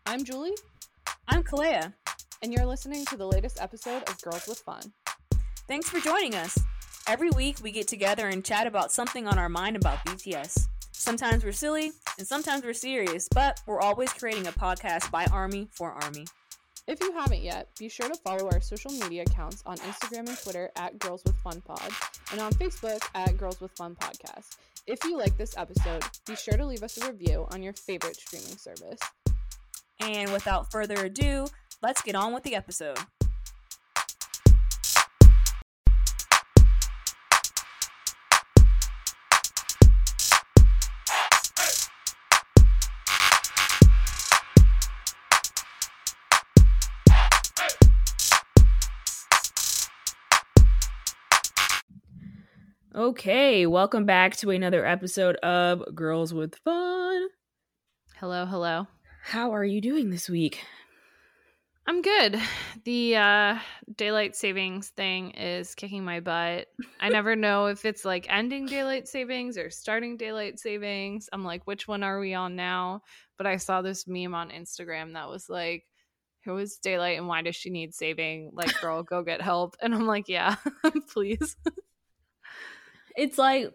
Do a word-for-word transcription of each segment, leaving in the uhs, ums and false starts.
I'm Julie. I'm Kalea. And you're listening to the latest episode of Girls with Fun. Thanks for joining us. Every week we get together and chat about something on our mind about B T S. Sometimes we're silly, and sometimes we're serious, but we're always creating a podcast by ARMY for ARMY. If you haven't yet, be sure to follow our social media accounts on Instagram and Twitter at Girls with Fun Pod, and on Facebook at Girls with Fun Podcast. If you like this episode, be sure to leave us a review on your favorite streaming service. And without further ado, let's get on with the episode. Okay, welcome back to another episode of Girls with Fun. Hello, hello. How are you doing this week? I'm good. The uh, daylight savings thing is kicking my butt. I never know if it's like ending daylight savings or starting daylight savings. I'm like, which one are we on now? But I saw this meme on Instagram that was like, who is daylight and why does she need saving? Like, girl, go get help. And I'm like, yeah, please. It's like,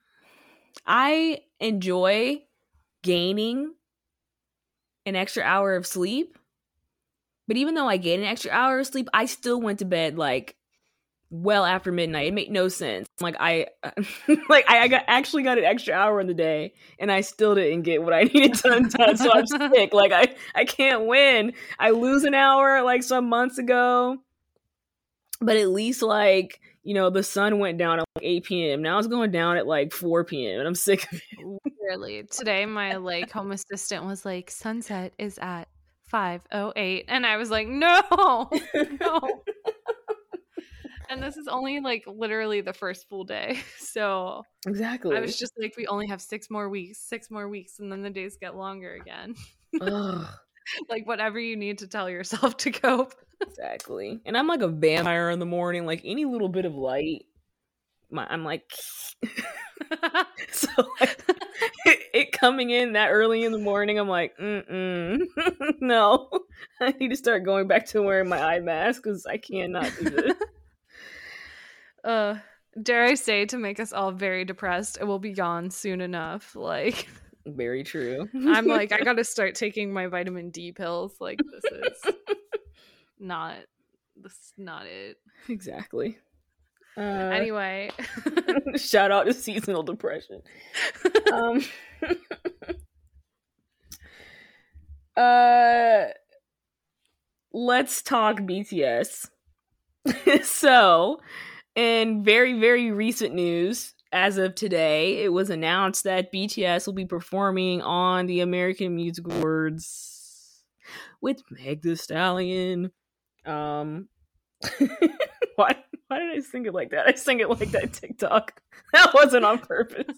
I enjoy gaining an extra hour of sleep, but even though I gained an extra hour of sleep, I still went to bed like well after midnight. It made no sense. Like I, like I, I got actually got an extra hour in the day, and I still didn't get what I needed done. done so I'm sick. Like I, I can't win. I lose an hour like some months ago, but at least like. You know, the sun went down at like eight p.m. Now it's going down at like four p.m. and I'm sick of it. Literally. Today, my like home assistant was like, sunset is at five oh eight. And I was like, no, no. And this is only like literally the first full day. So exactly. I was just like, we only have six more weeks, six more weeks. And then the days get longer again. Like whatever you need to tell yourself to cope. Exactly. And I'm like a vampire in the morning. Like any little bit of light, my, I'm like so like, it, it coming in that early in the morning, I'm like mm-mm. No, I need to start going back to wearing my eye mask because I cannot do this. Uh dare I say, to make us all very depressed, it will be gone soon enough. Like very true. I'm like, I gotta start taking my vitamin D pills. Like this is not this is not it. Exactly. Uh, anyway. Shout out to seasonal depression. um uh let's talk B T S. So in very very recent news, as of today, it was announced that B T S will be performing on the American Music Awards with Meg Thee Stallion. Um, why? Why did I sing it like that? I sing it like that TikTok. That wasn't on purpose.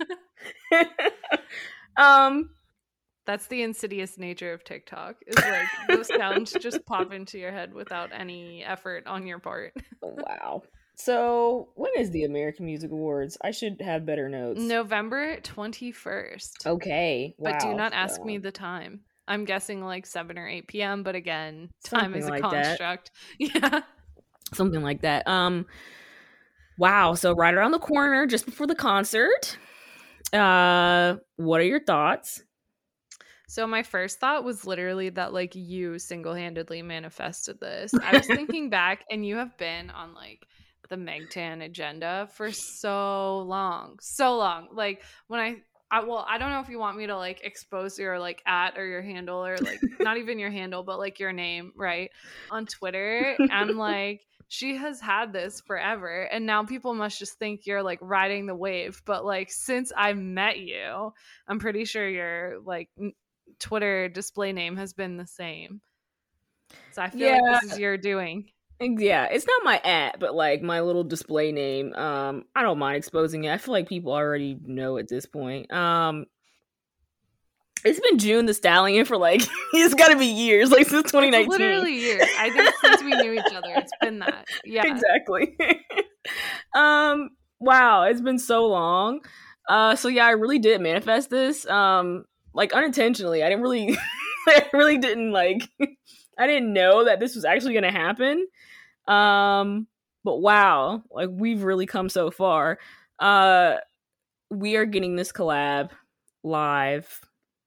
um, that's the insidious nature of TikTok. Is like those sounds just pop into your head without any effort on your part. Wow. So, when is the American Music Awards? I should have better notes. November twenty-first. Okay. Wow. But do not ask so. me the time. I'm guessing like seven or eight p.m., but again, time Something is a like construct. That. Yeah. Something like that. Um, wow. So, right around the corner, just before the concert. Uh, what are your thoughts? So my first thought was literally that like you single-handedly manifested this. I was thinking back, and you have been on like the Megtan agenda for so long, so long. Like when I, I, well, I don't know if you want me to like expose your like at or your handle or like not even your handle, but like your name, right? On Twitter. I'm like, she has had this forever. And now people must just think you're like riding the wave. But like, since I met you, I'm pretty sure your like Twitter display name has been the same. So I feel yeah. like this is your doing. Yeah, it's not my at, but like my little display name. Um, I don't mind exposing it. I feel like people already know at this point. Um, it's been June the Stallion for like it's got to be years, like since twenty nineteen. It's literally years. I think since we knew each other, it's been that. Yeah, exactly. um, wow, it's been so long. Uh, so yeah, I really did manifest this. Um, like unintentionally. I didn't really I really didn't like. I didn't know that this was actually going to happen. Um, but wow, like we've really come so far. Uh, we are getting this collab live.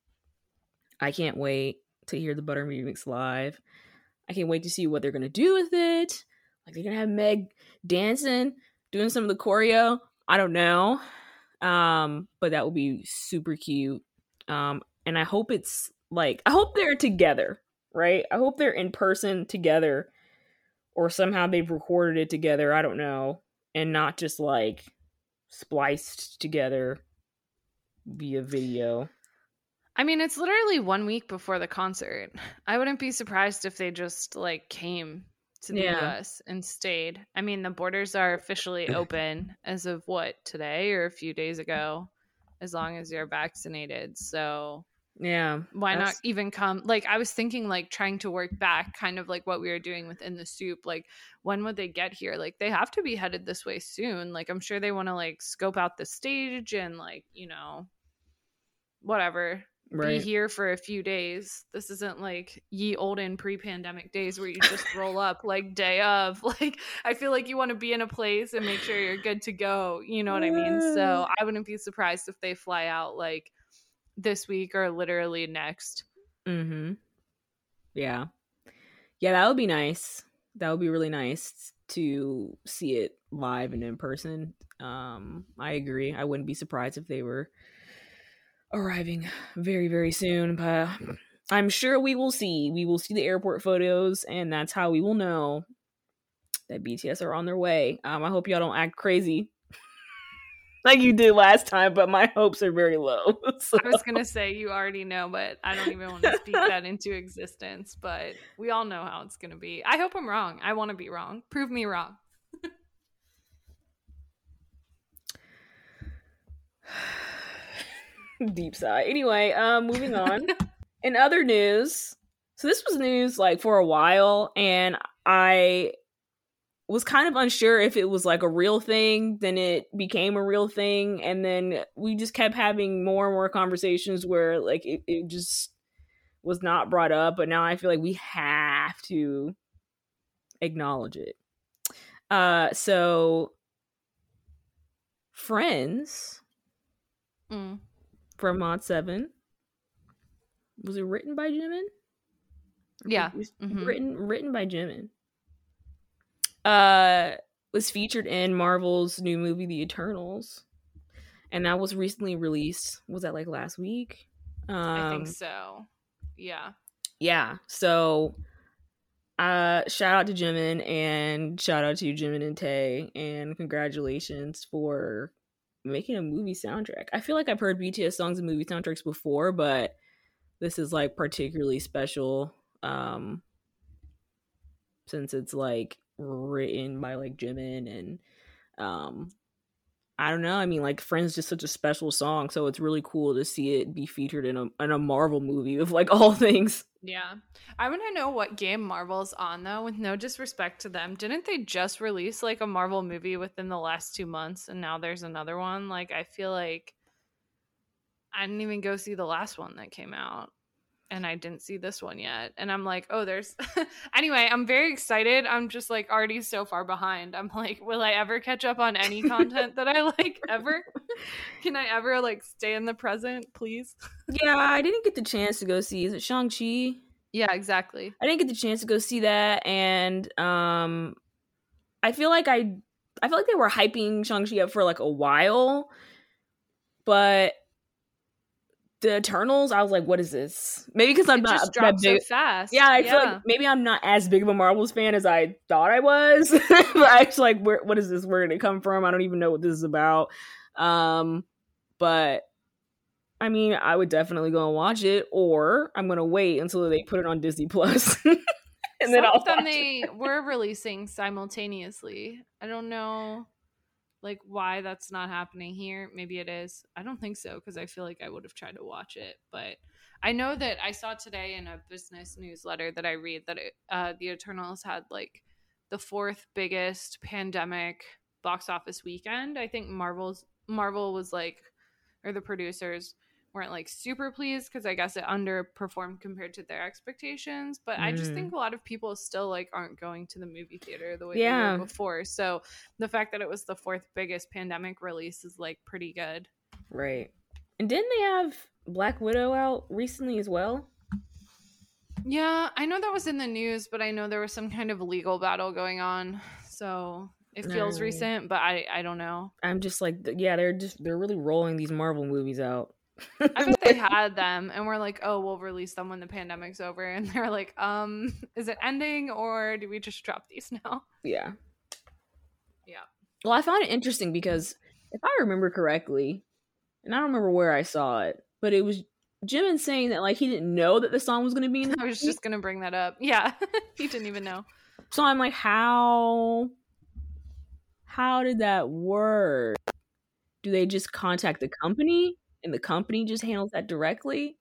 I can't wait to hear the Butter remix live. I can't wait to see what they're gonna do with it. Like they're gonna have Meg dancing, doing some of the choreo. I don't know. Um, but that would be super cute. Um, and I hope it's like I hope they're together, right? I hope they're in person together, or somehow they've recorded it together. I don't know, and not just like spliced together via video. I mean, it's literally one week before the concert. I wouldn't be surprised if they just like came to the Yeah. U S and stayed. I mean, the borders are officially open as of what, today or a few days ago, as long as you're vaccinated. So Yeah. why not that's- even come? Like, I was thinking like trying to work back, kind of like what we were doing within the soup. Like, when would they get here? Like, they have to be headed this way soon. Like, I'm sure they want to like scope out the stage and like, you know, whatever. Be Right. here for a few days. This isn't like ye olden pre-pandemic days where you just roll up like day of. Like, I feel like you want to be in a place and make sure you're good to go. You know what I mean? So I wouldn't be surprised if they fly out like this week or literally next. Mm-hmm. Yeah. Yeah, that would be nice. That would be really nice to see it live and in person. Um, I agree. I wouldn't be surprised if they were arriving very, very soon, but I'm sure we will see. We will see the airport photos, and that's how we will know that B T S are on their way. Um, I hope y'all don't act crazy like you did last time, but my hopes are very low. So. I was gonna say you already know, but I don't even want to speak that into existence. But we all know how it's gonna be. I hope I'm wrong. I want to be wrong. Prove me wrong. Deep sigh. Anyway, um, moving on. In other news, so this was news like for a while, and I was kind of unsure if it was like a real thing, then it became a real thing, and then we just kept having more and more conversations where like it, it just was not brought up, but now I feel like we have to acknowledge it. Uh so Friends Mm. from Mod seven, was it written by Jimin? Yeah. It was Mhm. written written by Jimin. Uh, was featured in Marvel's new movie, The Eternals, and that was recently released. Was that like last week? Um, I think so. Yeah. Yeah. So, uh, shout out to Jimin and shout out to Jimin and Tae, and congratulations for making a movie soundtrack. I feel like I've heard B T S songs and movie soundtracks before, but this is like particularly special. Um, since it's like written by like Jimin, and um I don't know, I mean like Friends is just such a special song, so it's really cool to see it be featured in a in a Marvel movie of like all things. Yeah. I want to know what game Marvel's on though, with no disrespect to them. Didn't they just release like a Marvel movie within the last two months and now there's another one? Like I feel like I didn't even go see the last one that came out. And I didn't see this one yet. And I'm like, oh, there's anyway, I'm very excited. I'm just like already so far behind. I'm like, will I ever catch up on any content that I like ever? Can I ever like stay in the present, please? Yeah, I didn't get the chance to go see, is it Shang-Chi? Yeah, exactly. I didn't get the chance to go see that, and um I feel like I I feel like they were hyping Shang-Chi up for like a while, but the Eternals, I was like, what is this? Maybe because I'm it not just that dropped big. so fast. Yeah, I yeah. feel like maybe I'm not as big of a Marvels fan as I thought I was. But I was like, where, what is this? Where did it come from? I don't even know what this is about. Um, but I mean, I would definitely go and watch it, or I'm gonna wait until they put it on Disney Plus, and Some then I'll of them watch they it. were releasing simultaneously. I don't know like why that's not happening here. Maybe it is. I don't think so because I feel like I would have tried to watch it. But I know that I saw today in a business newsletter that I read that it, uh, the Eternals had like the fourth biggest pandemic box office weekend. I think Marvel's Marvel was like, or the producers weren't like super pleased because I guess it underperformed compared to their expectations. But Mm. I just think a lot of people still like aren't going to the movie theater the way Yeah. they were before. So the fact that it was the fourth biggest pandemic release is like pretty good. Right. And didn't they have Black Widow out recently as well? Yeah, I know that was in the news, but I know there was some kind of legal battle going on. So it feels No. recent, but I, I don't know. I'm just like, yeah, they're just they're really rolling these Marvel movies out. I bet they had them and we're like, oh, we'll release them when the pandemic's over. And they're like, um, is it ending or do we just drop these now? Yeah. Yeah. Well, I found it interesting because if I remember correctly, and I don't remember where I saw it, but it was Jimin saying that like he didn't know that the song was going to be in the I was just going to bring that up. Yeah. He didn't even know. So I'm like, how how did that work? Do they just contact the company and the company just handles that directly?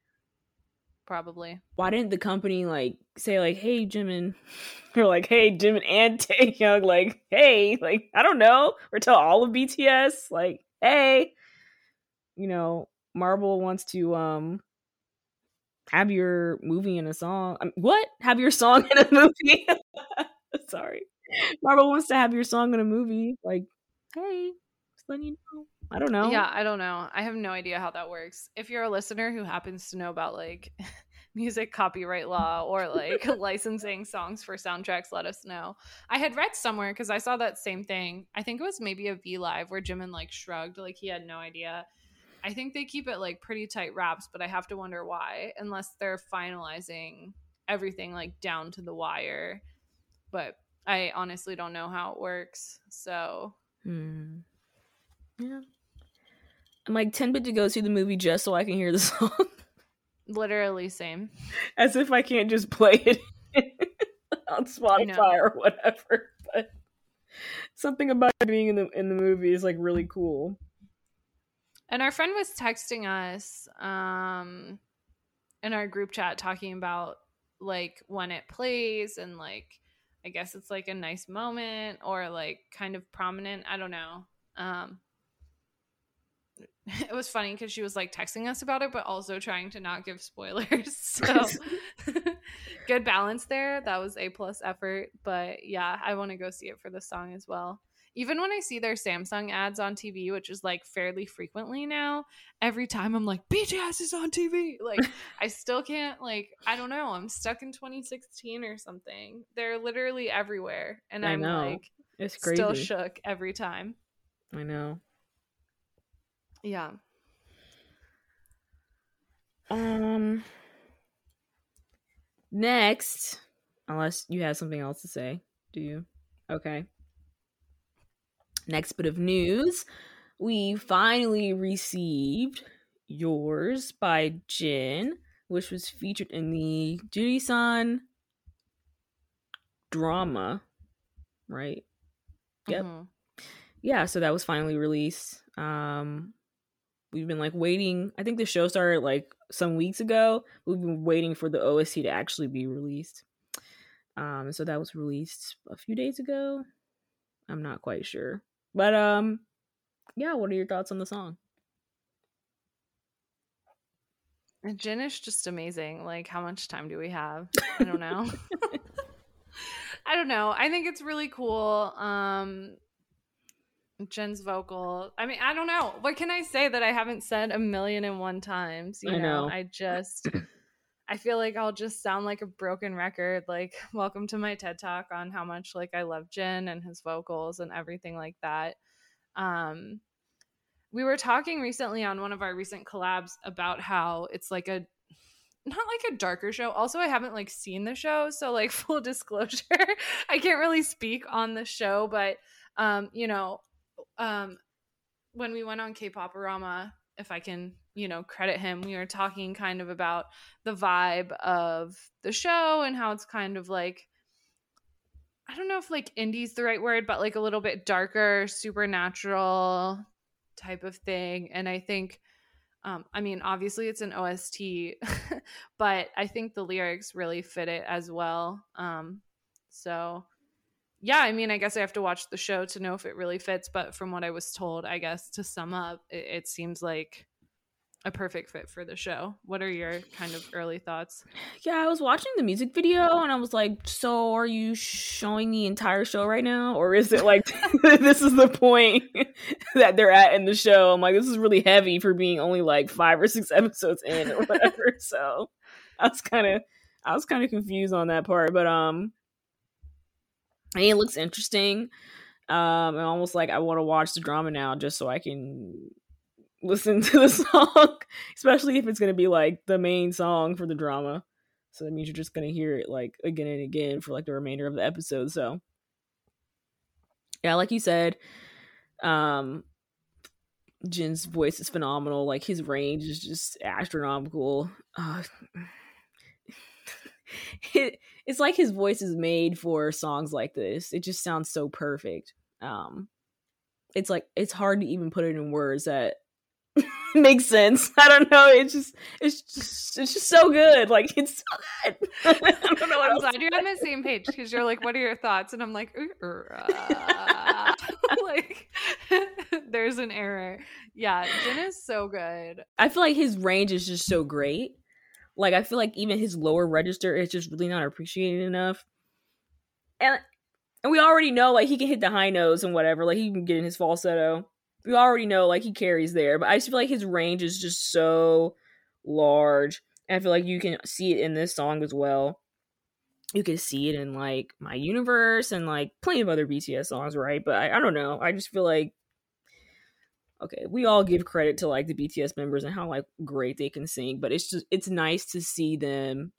Probably. Why didn't the company like say like, hey Jimin, or like, hey Jimin and Taehyung, like, hey, like, I don't know, or tell all of B T S like, hey, you know, Marvel wants to um have your movie in a song. Um, what? Have your song in a movie? Sorry, Marvel wants to have your song in a movie. Like, hey, just letting you know. I don't know. Yeah, I don't know. I have no idea how that works. If you're a listener who happens to know about like music copyright law or like licensing songs for soundtracks, let us know. I had read somewhere because I saw that same thing. I think it was maybe a V Live where Jimin like shrugged, like he had no idea. I think they keep it like pretty tight wraps, but I have to wonder why, unless they're finalizing everything like down to the wire. But I honestly don't know how it works. So, hmm. Yeah. I'm like tempted to go see the movie just so I can hear the song. Literally same. As if I can't just play it on Spotify or whatever. But something about being in the in the movie is like really cool. And our friend was texting us um, in our group chat talking about like when it plays and like I guess it's like a nice moment or like kind of prominent. I don't know. Um, it was funny because she was like texting us about it, but also trying to not give spoilers. So good balance there. That was A plus effort. But yeah, I want to go see it for the song as well. Even when I see their Samsung ads on T V, which is like fairly frequently now, every time I'm like, B T S is on T V. Like, I still can't, like, I don't know. I'm stuck in twenty sixteen or something. They're literally everywhere. And I I'm know. like, it's crazy. Still shook every time. I know. Yeah. Um. Next, unless you have something else to say, do you? Okay. Next bit of news. We finally received Yours by Jin, which was featured in the Juri-san drama, right? Yep. Mm-hmm. Yeah, so that was finally released. Um, we've been like waiting. I think the show started like some weeks ago. We've been waiting for the O S T to actually be released. Um, so that was released a few days ago. I'm not quite sure. But um yeah, what are your thoughts on the song? Jin is just amazing. Like, how much time do we have? I don't know. I don't know. I think it's really cool. Um Jin's vocal. I mean, I don't know. What can I say that I haven't said a million and one times? You I know. know, I just I feel like I'll just sound like a broken record. Like, welcome to my TED Talk on how much like I love Jin and his vocals and everything like that. Um, we were talking recently on one of our recent collabs about how it's like a not like a darker show. Also, I haven't like seen the show, so like full disclosure, I can't really speak on the show. But um, you know, um, when we went on K-Pop-orama, if I can, you know, credit him, we were talking kind of about the vibe of the show and how it's kind of like, I don't know if like indie's the right word, but like a little bit darker, supernatural type of thing. And I think, um, I mean, obviously it's an O S T, but I think the lyrics really fit it as well. Um, so yeah, I mean, I guess I have to watch the show to know if it really fits. But from what I was told, I guess to sum up, it, it seems like a perfect fit for the show. What are your kind of early thoughts? Yeah, I was watching the music video and I was like, so are you showing the entire show right now? Or is it like, this is the point that they're at in the show? I'm like, this is really heavy for being only like five or six episodes in or whatever. So I was kind of, I was kind of confused on that part. But um, I mean, it looks interesting. Um, and almost like I want to watch the drama now just so I can listen to the song, especially if it's going to be like the main song for the drama. So that means you're just going to hear it like again and again for like the remainder of the episode. So yeah, like you said, um, Jin's voice is phenomenal. Like his range is just astronomical. Uh, it, it's like his voice is made for songs like this. It just sounds so perfect. Um, it's like, it's hard to even put it in words that makes sense. I don't know. It's just, it's just, it's just so good. Like it's so good. I don't know what I'm else glad you're on the same page because you're like, what are your thoughts? And I'm like, uh, like, there's an error. Yeah, Jin is so good. I feel like his range is just so great. Like I feel like even his lower register is just really not appreciated enough. And and we already know like he can hit the high notes and whatever. Like he can get in his falsetto. We already know like he carries there, but I just feel like his range is just so large. And I feel like you can see it in this song as well. You can see it in like My Universe and like plenty of other B T S songs, right? But I, I don't know. I just feel like, okay, we all give credit to like the B T S members and how like great they can sing, but it's just, it's nice to see them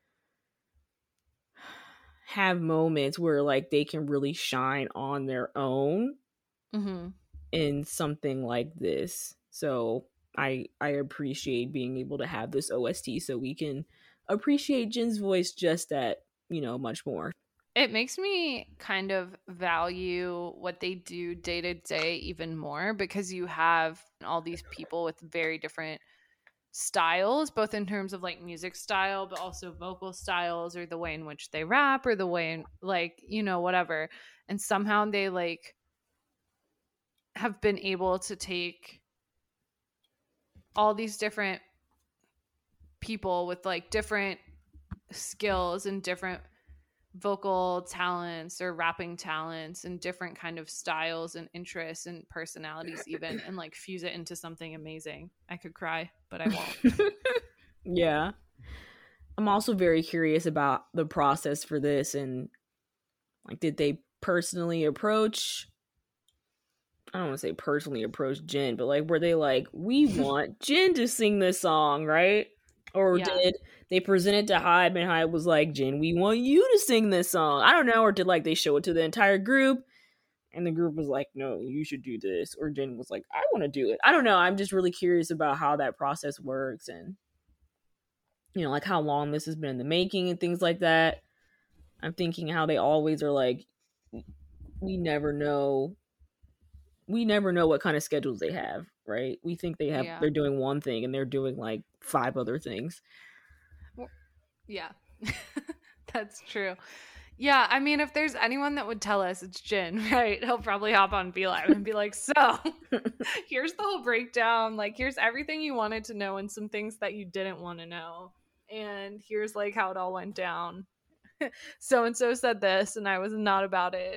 have moments where like they can really shine on their own. Mm-hmm. In something like this. So I I appreciate being able to have this O S T so we can appreciate Jin's voice just that, you know, much more. It makes me kind of value what they do day to day even more because you have all these people with very different styles, both in terms of like music style, but also vocal styles or the way in which they rap or the way in like, you know, whatever. And somehow they like have been able to take all these different people with like different skills and different vocal talents or rapping talents and different kind of styles and interests and personalities even and like fuse it into something amazing. I could cry, but I won't. Yeah. I'm also very curious about the process for this and like did they personally approach I don't want to say personally approach Jin, but like were they like, we want Jin to sing this song, right? Or yeah. Did they present it to Hybe and Hybe was like, Jin, we want you to sing this song? I don't know. Or did like they show it to the entire group and the group was like, no, you should do this. Or Jin was like, I want to do it. I don't know. I'm just really curious about how that process works and, you know, like how long this has been in the making and things like that. I'm thinking how they always are like, we never know. We never know what kind of schedules they have, right? We think they have, yeah. They're doing one thing and they're doing like five other things. Well, yeah, that's true. Yeah, I mean, if there's anyone that would tell us, it's Jin, right? He'll probably hop on BeLive and be like, so here's the whole breakdown. Like, here's everything you wanted to know and some things that you didn't want to know. And here's like how it all went down. So-and-so said this and I was not about it.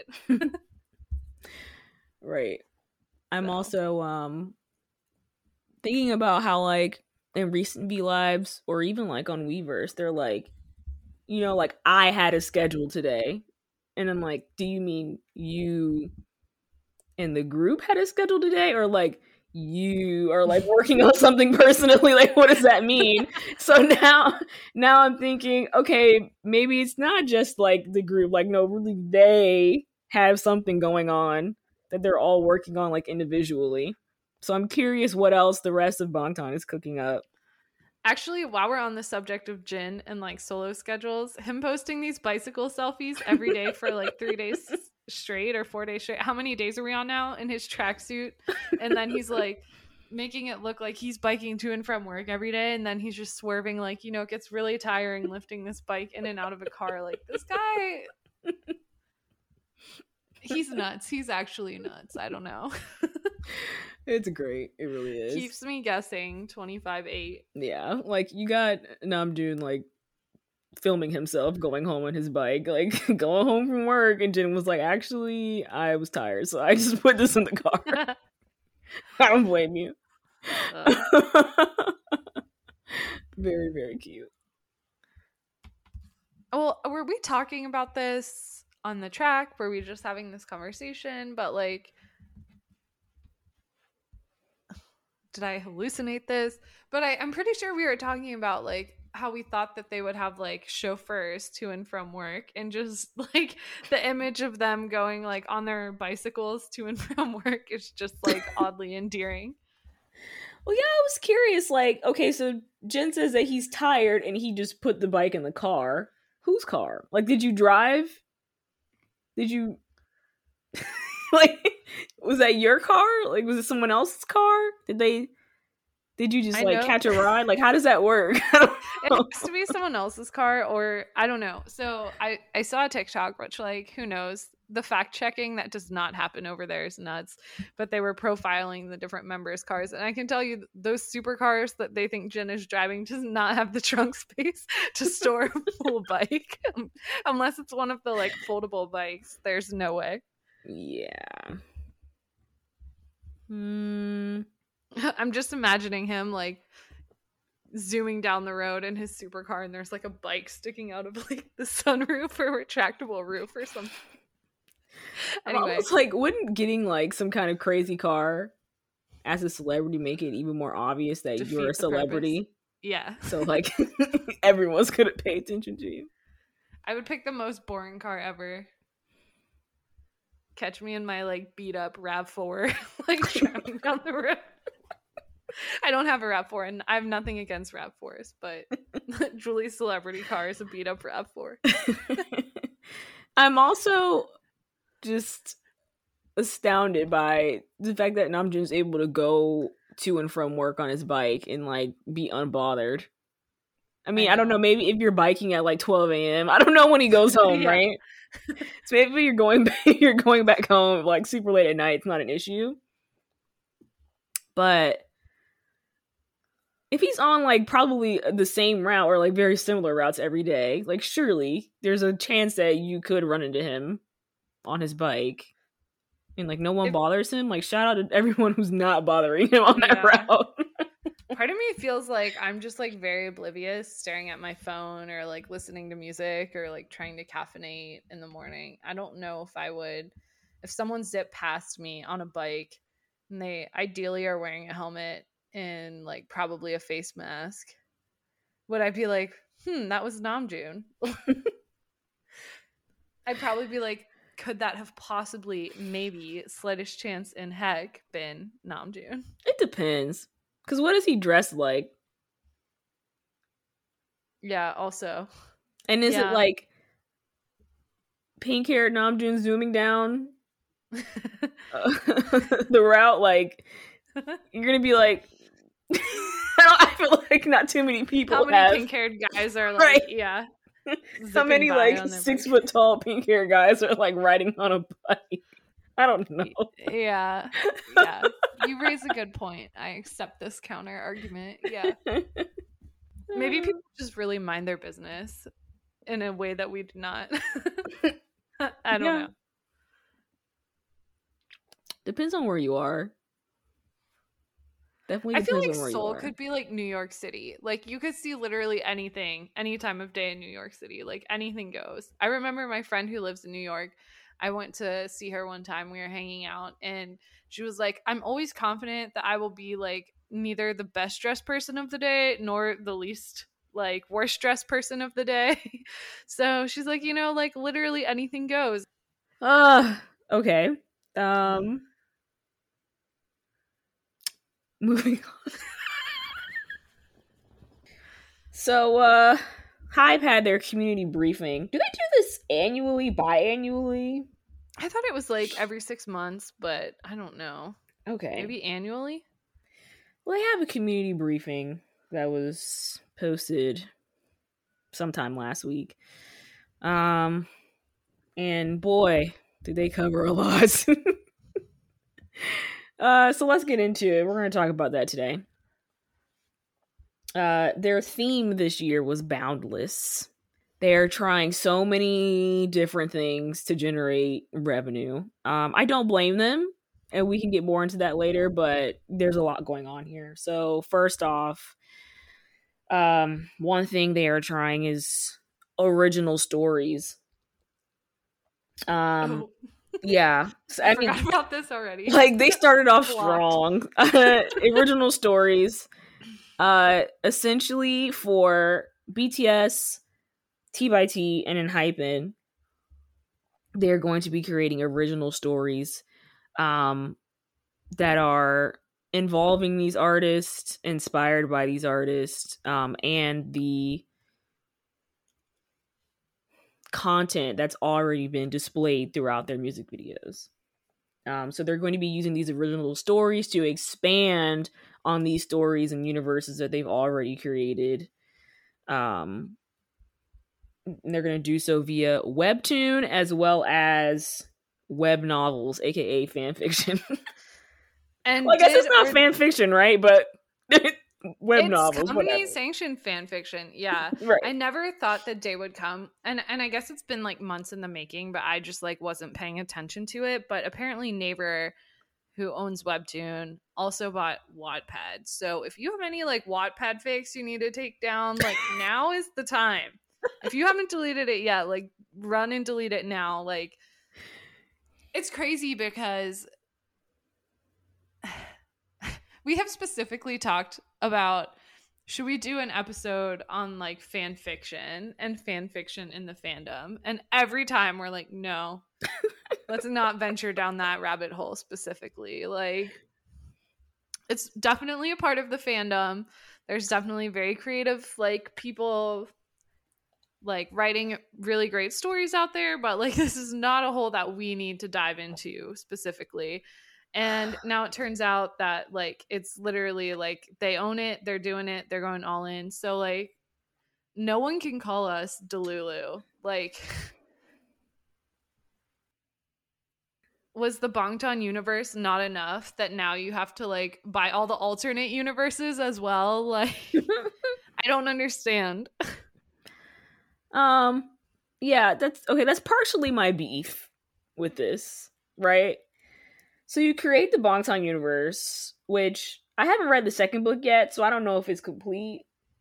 Right. I'm so. also um thinking about how like in recent BeLives or even like on Weverse, they're like, you know, like I had a schedule today. And I'm like, do you mean you and the group had a schedule today? Or like you are like working on something personally? Like, what does that mean? So now, now I'm thinking, okay, maybe it's not just like the group. Like, no, really they have something going on that they're all working on like individually. So I'm curious what else the rest of Bangtan is cooking up. Actually, while we're on the subject of Jin and like solo schedules, him posting these bicycle selfies every day for like three days straight or four days straight. How many days are we on now in his tracksuit? And then he's like making it look like he's biking to and from work every day. And then he's just swerving like, you know, it gets really tiring lifting this bike in and out of a car. Like this guy... He's nuts. He's actually nuts. I don't know. It's great. It really is. Keeps me guessing twenty-five eight. Yeah, like you got Namjoon like filming himself going home on his bike, like going home from work, and Jin was like, actually, I was tired, so I just put this in the car. I don't blame you. Uh. Very, very cute. Well, were we talking about this on the track? Were we just having this conversation? But like, did I hallucinate this? But I, I'm pretty sure we were talking about like how we thought that they would have like chauffeurs to and from work, and just like the image of them going like on their bicycles to and from work is just like oddly endearing. Well, yeah, I was curious. Like, okay, so Jin says that he's tired and he just put the bike in the car. Whose car? Like, did you drive? Did you like? Was that your car? Like, was it someone else's car? Did they? Did you just I like know. catch a ride? Like, how does that work? It has to be someone else's car, or I don't know. So I I saw a TikTok, which like who knows. The fact checking that does not happen over there is nuts, but they were profiling the different members' cars, and I can tell you those supercars that they think Jin is driving does not have the trunk space to store a full bike, unless it's one of the like foldable bikes. There's no way. Yeah. Hmm. I'm just imagining him like zooming down the road in his supercar, and there's like a bike sticking out of like the sunroof or retractable roof or something. Anyway, it's like, wouldn't getting like some kind of crazy car as a celebrity make it even more obvious that Defeat you're a celebrity? Purpose. Yeah. So like everyone's gonna pay attention to you. I would pick the most boring car ever. Catch me in my like beat up RAV four, like driving down the road. I don't have a RAV four, and I have nothing against RAV fours, but Julie's celebrity car is a beat up RAV four. I'm also just astounded by the fact that Namjoon is able to go to and from work on his bike and like be unbothered. I mean, I, I don't know, maybe if you're biking at like twelve a.m. I don't know when he goes home, yeah. Right? So maybe you're going back, you're going back home like super late at night. It's not an issue. But if he's on like probably the same route or like very similar routes every day, like surely there's a chance that you could run into him on his bike and like no one if, bothers him. Like shout out to everyone who's not bothering him on that yeah. route. Part of me feels like I'm just like very oblivious, staring at my phone or like listening to music or like trying to caffeinate in the morning. I don't know if I would, if someone zipped past me on a bike and they ideally are wearing a helmet and like probably a face mask, would I be like, hmm, that was Namjoon? I'd probably be like, could that have possibly, maybe, slightest chance in heck been Namjoon? It depends. Because what is he dressed like? Yeah, also. And is yeah. it like pink-haired Namjoon zooming down uh, the route? Like, you're going to be like, I, don't, I feel like not too many people How many have. pink-haired guys are like, right. yeah. How many like six bike. foot tall pink hair guys are like riding on a bike? I don't know. Yeah, yeah. You raise a good point. I accept this counter argument. Yeah. Maybe people just really mind their business in a way that we do not. I don't yeah. know. Depends on where you are. Definitely I feel like Seoul could be like New York City. Like you could see literally anything any time of day in New York City. Like anything goes. I remember my friend who lives in New York. I went to see her one time. We were hanging out and she was like, I'm always confident that I will be like neither the best dressed person of the day nor the least like worst dressed person of the day. So she's like, you know, like literally anything goes. Uh, okay. Um... Moving on. So, uh, Hive had their community briefing. Do they do this annually, biannually? I thought it was like every six months, but I don't know. Okay. Maybe annually? Well, they have a community briefing that was posted sometime last week. Um, and boy, Did they cover a lot? uh, so let's get into it. We're going to talk about that today. Uh, their theme this year was boundless. They're trying so many different things to generate revenue. Um, I don't blame them, and we can get more into that later, but there's a lot going on here. So first off, um, one thing they are trying is original stories. Um, oh. yeah. So, I, I forgot mean, about this already. Like, they started off strong. Original stories. Uh, essentially for B T S, T by T, and ENHYPEN, they're going to be creating original stories um, that are involving these artists, inspired by these artists, um, and the content that's already been displayed throughout their music videos. Um, so they're going to be using these original stories to expand on these stories and universes that they've already created. Um, and they're going to do so via webtoon as well as web novels, aka fan fiction. And well, I guess did, it's not or, fan fiction, right? But web it's novels, company whatever. sanctioned fan fiction. Yeah, right. I never thought the day would come, and and I guess it's been like months in the making, but I just like wasn't paying attention to it. But apparently, Naver, who owns Webtoon, also bought Wattpad. So if you have any like Wattpad fakes you need to take down, like now is the time. If you haven't deleted it yet, like run and delete it now. Like, it's crazy because we have specifically talked about, should we do an episode on like fan fiction and fan fiction in the fandom? And every time we're like, no, let's not venture down that rabbit hole specifically. Like, it's definitely a part of the fandom. There's definitely very creative, like, people like writing really great stories out there, but like this is not a hole that we need to dive into specifically. And now it turns out that like it's literally like they own it, they're doing it, they're going all in. So like no one can call us Delulu. Like, was the Bangtan universe not enough that now you have to like buy all the alternate universes as well? Like, I don't understand. Um, yeah, that's okay. That's partially my beef with this, right? So you create the Bangtan universe, which I haven't read the second book yet, so I don't know if it's complete.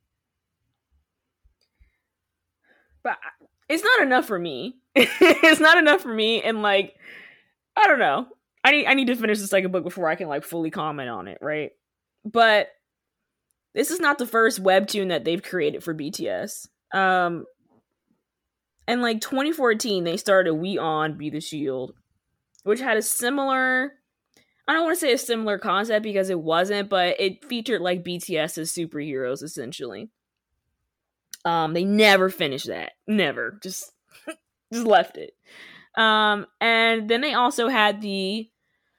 But it's not enough for me. It's not enough for me, and like, I don't know. I need I need to finish the second book before I can like fully comment on it, right? But this is not the first webtoon that they've created for B T S. Um. And like twenty fourteen, they started We On Be the Shield, which had a similar, I don't want to say a similar concept because it wasn't, but it featured like B T S as superheroes essentially. Um, they never finished that, never, just just left it. Um, and then they also had the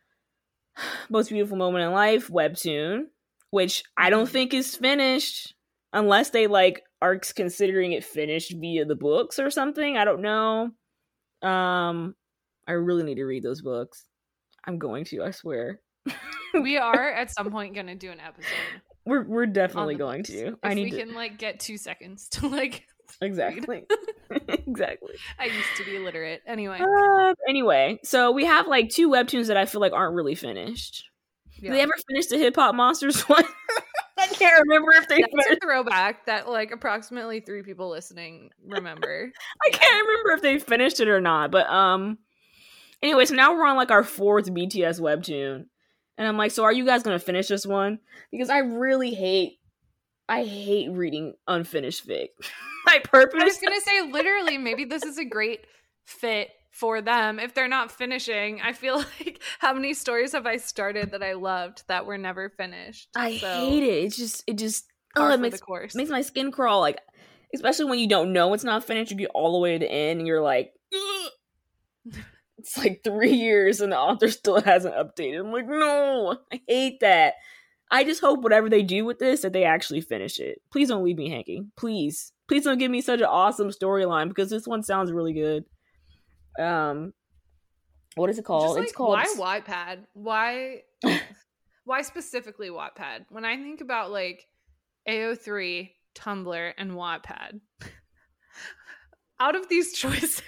Most Beautiful Moment in Life webtoon, which I don't think is finished unless they like are considering it finished via the books or something. I don't know. Um, I really need to read those books. I'm going to, I swear. We are at some point going to do an episode. We're we're definitely going books. to. If I need we to can like get two seconds to like exactly, exactly. I used to be illiterate anyway. Uh, anyway, so we have like two webtoons that I feel like aren't really finished. Yeah. Did they ever finish the Hip Hop Monsters one? I can't remember if they That's finished. a throwback that like approximately three people listening remember. I can't remember if they finished it or not, but um anyway, so now we're on like our fourth B T S webtoon. And I'm like, so are you guys gonna finish this one? Because I really hate I hate reading unfinished fic. I purpose I was gonna say literally maybe this is a great fit for them if they're not finishing. I feel like how many stories have I started that I loved that were never finished? I so, hate it. It's just it just par oh, it for makes the course. makes my skin crawl. Like, especially when you don't know it's not finished, you get all the way to the end and you're like, ugh. It's like three years and the author still hasn't updated. I'm like, no, I hate that. I just hope whatever they do with this that they actually finish it. Please don't leave me hanging. Please, please don't give me such an awesome storyline because this one sounds really good. Um, What is it called? Just like, it's called why Wattpad? Why why specifically Wattpad? When I think about like A O three, Tumblr, and Wattpad, out of these choices,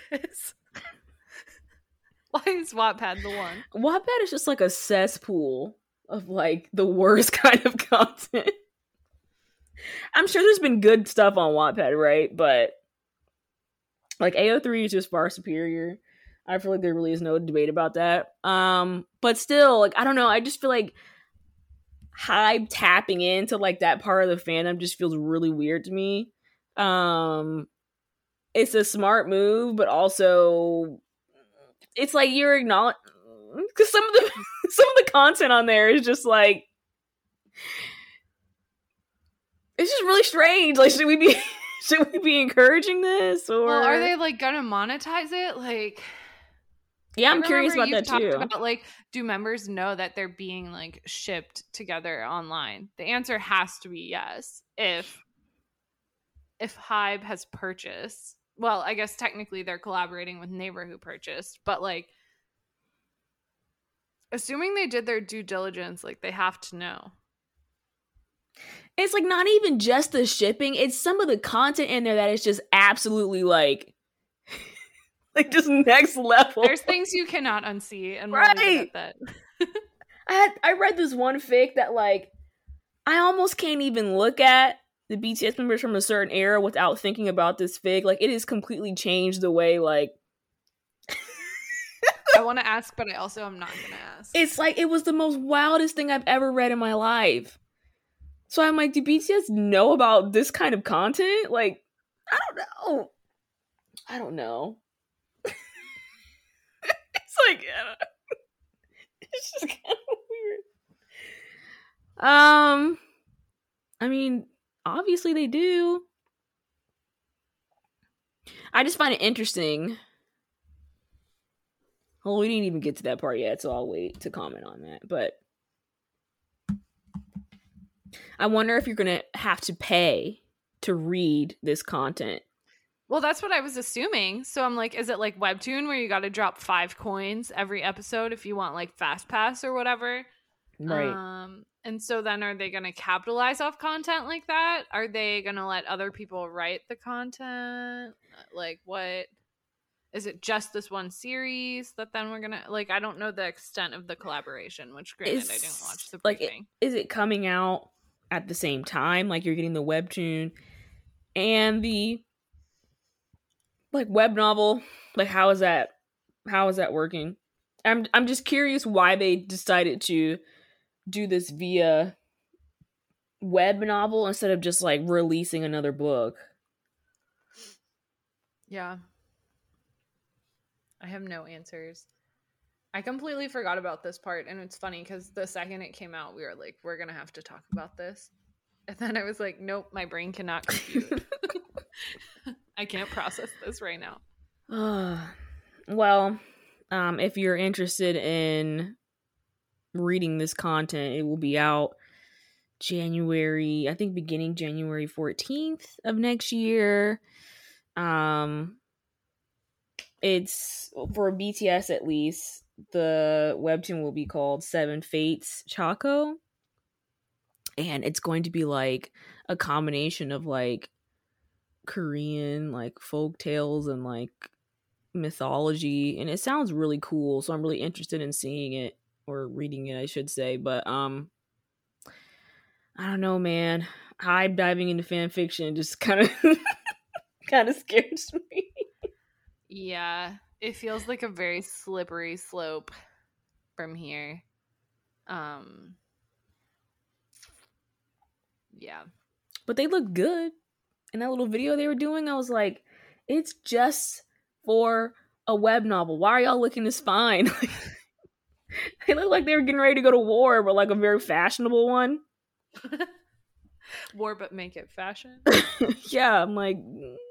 why is Wattpad the one? Wattpad is just like a cesspool of like the worst kind of content. I'm sure there's been good stuff on Wattpad, right? But like A O three is just far superior. I feel like there really is no debate about that. Um, but still, like, I don't know. I just feel like Hybe tapping into like that part of the fandom just feels really weird to me. Um, it's a smart move, but also it's like you're acknowledging, because some of the some of the content on there is just like, it's just really strange. Like, should we be should we be encouraging this, or well, are they like gonna monetize it? Like, yeah, I'm curious about that too. About, like, do members know that they're being like shipped together online? The answer has to be yes. If if Hybe has purchased, well, I guess technically they're collaborating with Naver who purchased, but like, assuming they did their due diligence, like they have to know. It's like not even just the shipping; it's some of the content in there that is just absolutely like. Like, just next level. There's things you cannot unsee, and right. we'll leave it at that. I had I read this one fic that like I almost can't even look at the B T S members from a certain era without thinking about this fic. Like, it has completely changed the way like I want to ask, but I also am not gonna ask. It's like it was the most wildest thing I've ever read in my life. So I'm like, do B T S know about this kind of content? Like, I don't know. I don't know. It's like, uh, it's just kind of weird. Um, I mean, obviously they do. I just find it interesting. Well, we didn't even get to that part yet, so I'll wait to comment on that. But I wonder if you're going to have to pay to read this content. Well, that's what I was assuming. So I'm like, is it like Webtoon where you got to drop five coins every episode if you want like Fast Pass or whatever? Right. Um, and so then are they going to capitalize off content like that? Are they going to let other people write the content? Like, what? Is it just this one series that then we're going to, like, I don't know the extent of the collaboration, which granted, is, I didn't watch the briefing. Like, is it coming out at the same time? Like, you're getting the Webtoon and the like web novel? Like, how is that how is that working? I'm I'm just curious why they decided to do this via web novel instead of just like releasing another book. Yeah. I have no answers. I completely forgot about this part, and it's funny because the second it came out, we were like, we're gonna have to talk about this. And then I was like, nope, my brain cannot compute. I can't process this right now. Uh, well, um, if you're interested in reading this content, it will be out January, I think beginning January fourteenth of next year. Um, it's, for B T S at least, the webtoon will be called Seven Fates Choco. And it's going to be like a combination of like Korean like folk tales and like mythology, and it sounds really cool, so I'm really interested in seeing it, or reading it I should say. But um I don't know, man. Hybe diving into fan fiction just kind of kind of scares me. Yeah, it feels like a very slippery slope from here. Um yeah, but they look good. In that little video they were doing, I was like, it's just for a web novel. Why are y'all looking this fine? They look like they were getting ready to go to war, but like a very fashionable one. War, but make it fashion. Yeah, I'm like,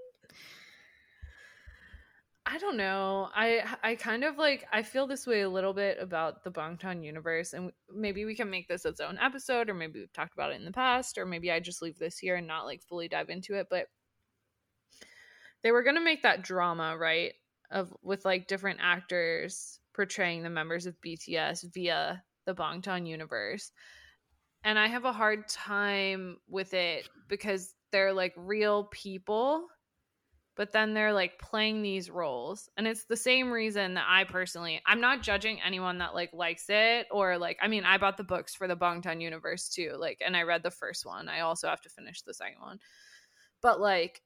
I don't know. I I kind of like, I feel this way a little bit about the Bangtan universe, and maybe we can make this its own episode, or maybe we've talked about it in the past, or maybe I just leave this here and not like fully dive into it. But they were gonna make that drama, right, of with like different actors portraying the members of B T S via the Bangtan universe. And I have a hard time with it because they're like real people, but then they're like playing these roles. And it's the same reason that I personally, I'm not judging anyone that like likes it or like, I mean, I bought the books for the Bangtan universe too. Like, and I read the first one. I also have to finish the second one. But like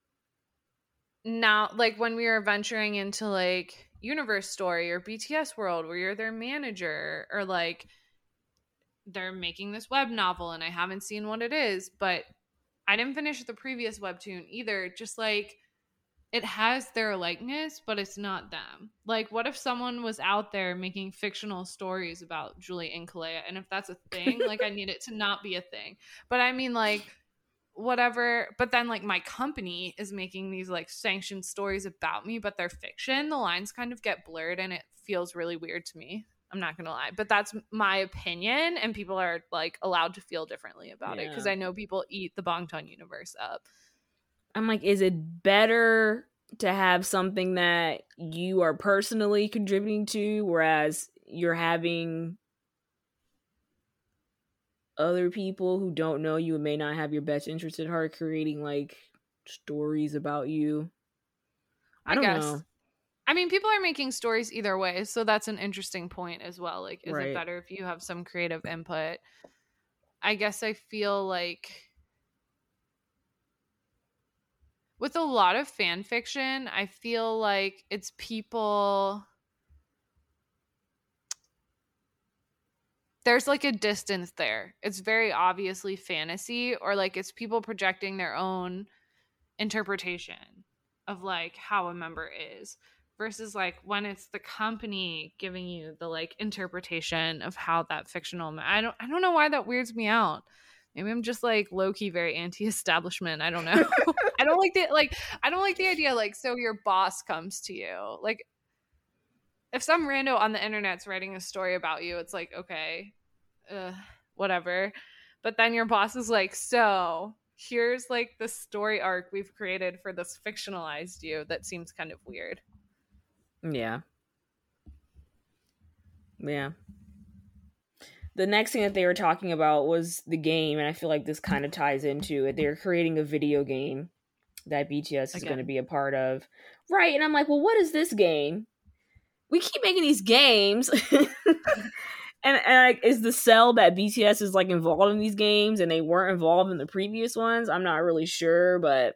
now, like when we were venturing into like Universe Story or B T S World where you're their manager, or like they're making this web novel and I haven't seen what it is, but I didn't finish the previous webtoon either. Just like, it has their likeness, but it's not them. Like, what if someone was out there making fictional stories about Julie and Kalea? And if that's a thing, like, I need it to not be a thing. But I mean, like, whatever. But then, like, my company is making these, like, sanctioned stories about me, but they're fiction. The lines kind of get blurred, and it feels really weird to me. I'm not going to lie. But that's my opinion, and people are, like, allowed to feel differently about yeah. it. Because I know people eat the Bangtan universe up. I'm like, is it better to have something that you are personally contributing to, whereas you're having other people who don't know you and may not have your best interest at heart creating like stories about you? I, I don't guess. know. I mean, people are making stories either way, so that's an interesting point as well. Like, is right. it better if you have some creative input? I guess I feel like with a lot of fan fiction, I feel like it's people, there's like a distance there. It's very obviously fantasy, or like it's people projecting their own interpretation of like how a member is, versus like when it's the company giving you the like interpretation of how that fictional, I don't I don't know why that weirds me out. Maybe I'm just like low-key very anti-establishment. I don't know. I don't like the like I don't like the idea like, so your boss comes to you. Like, if some rando on the internet's writing a story about you, it's like, okay, uh, whatever. But then your boss is like, so here's like the story arc we've created for this fictionalized you. That seems kind of weird. Yeah. Yeah. The next thing that they were talking about was the game, and I feel like this kind of ties into it. They're creating a video game that B T S is going to be a part of. Right, and I'm like, well, what is this game? We keep making these games. and and like, is the cell that B T S is like involved in these games and they weren't involved in the previous ones? I'm not really sure, but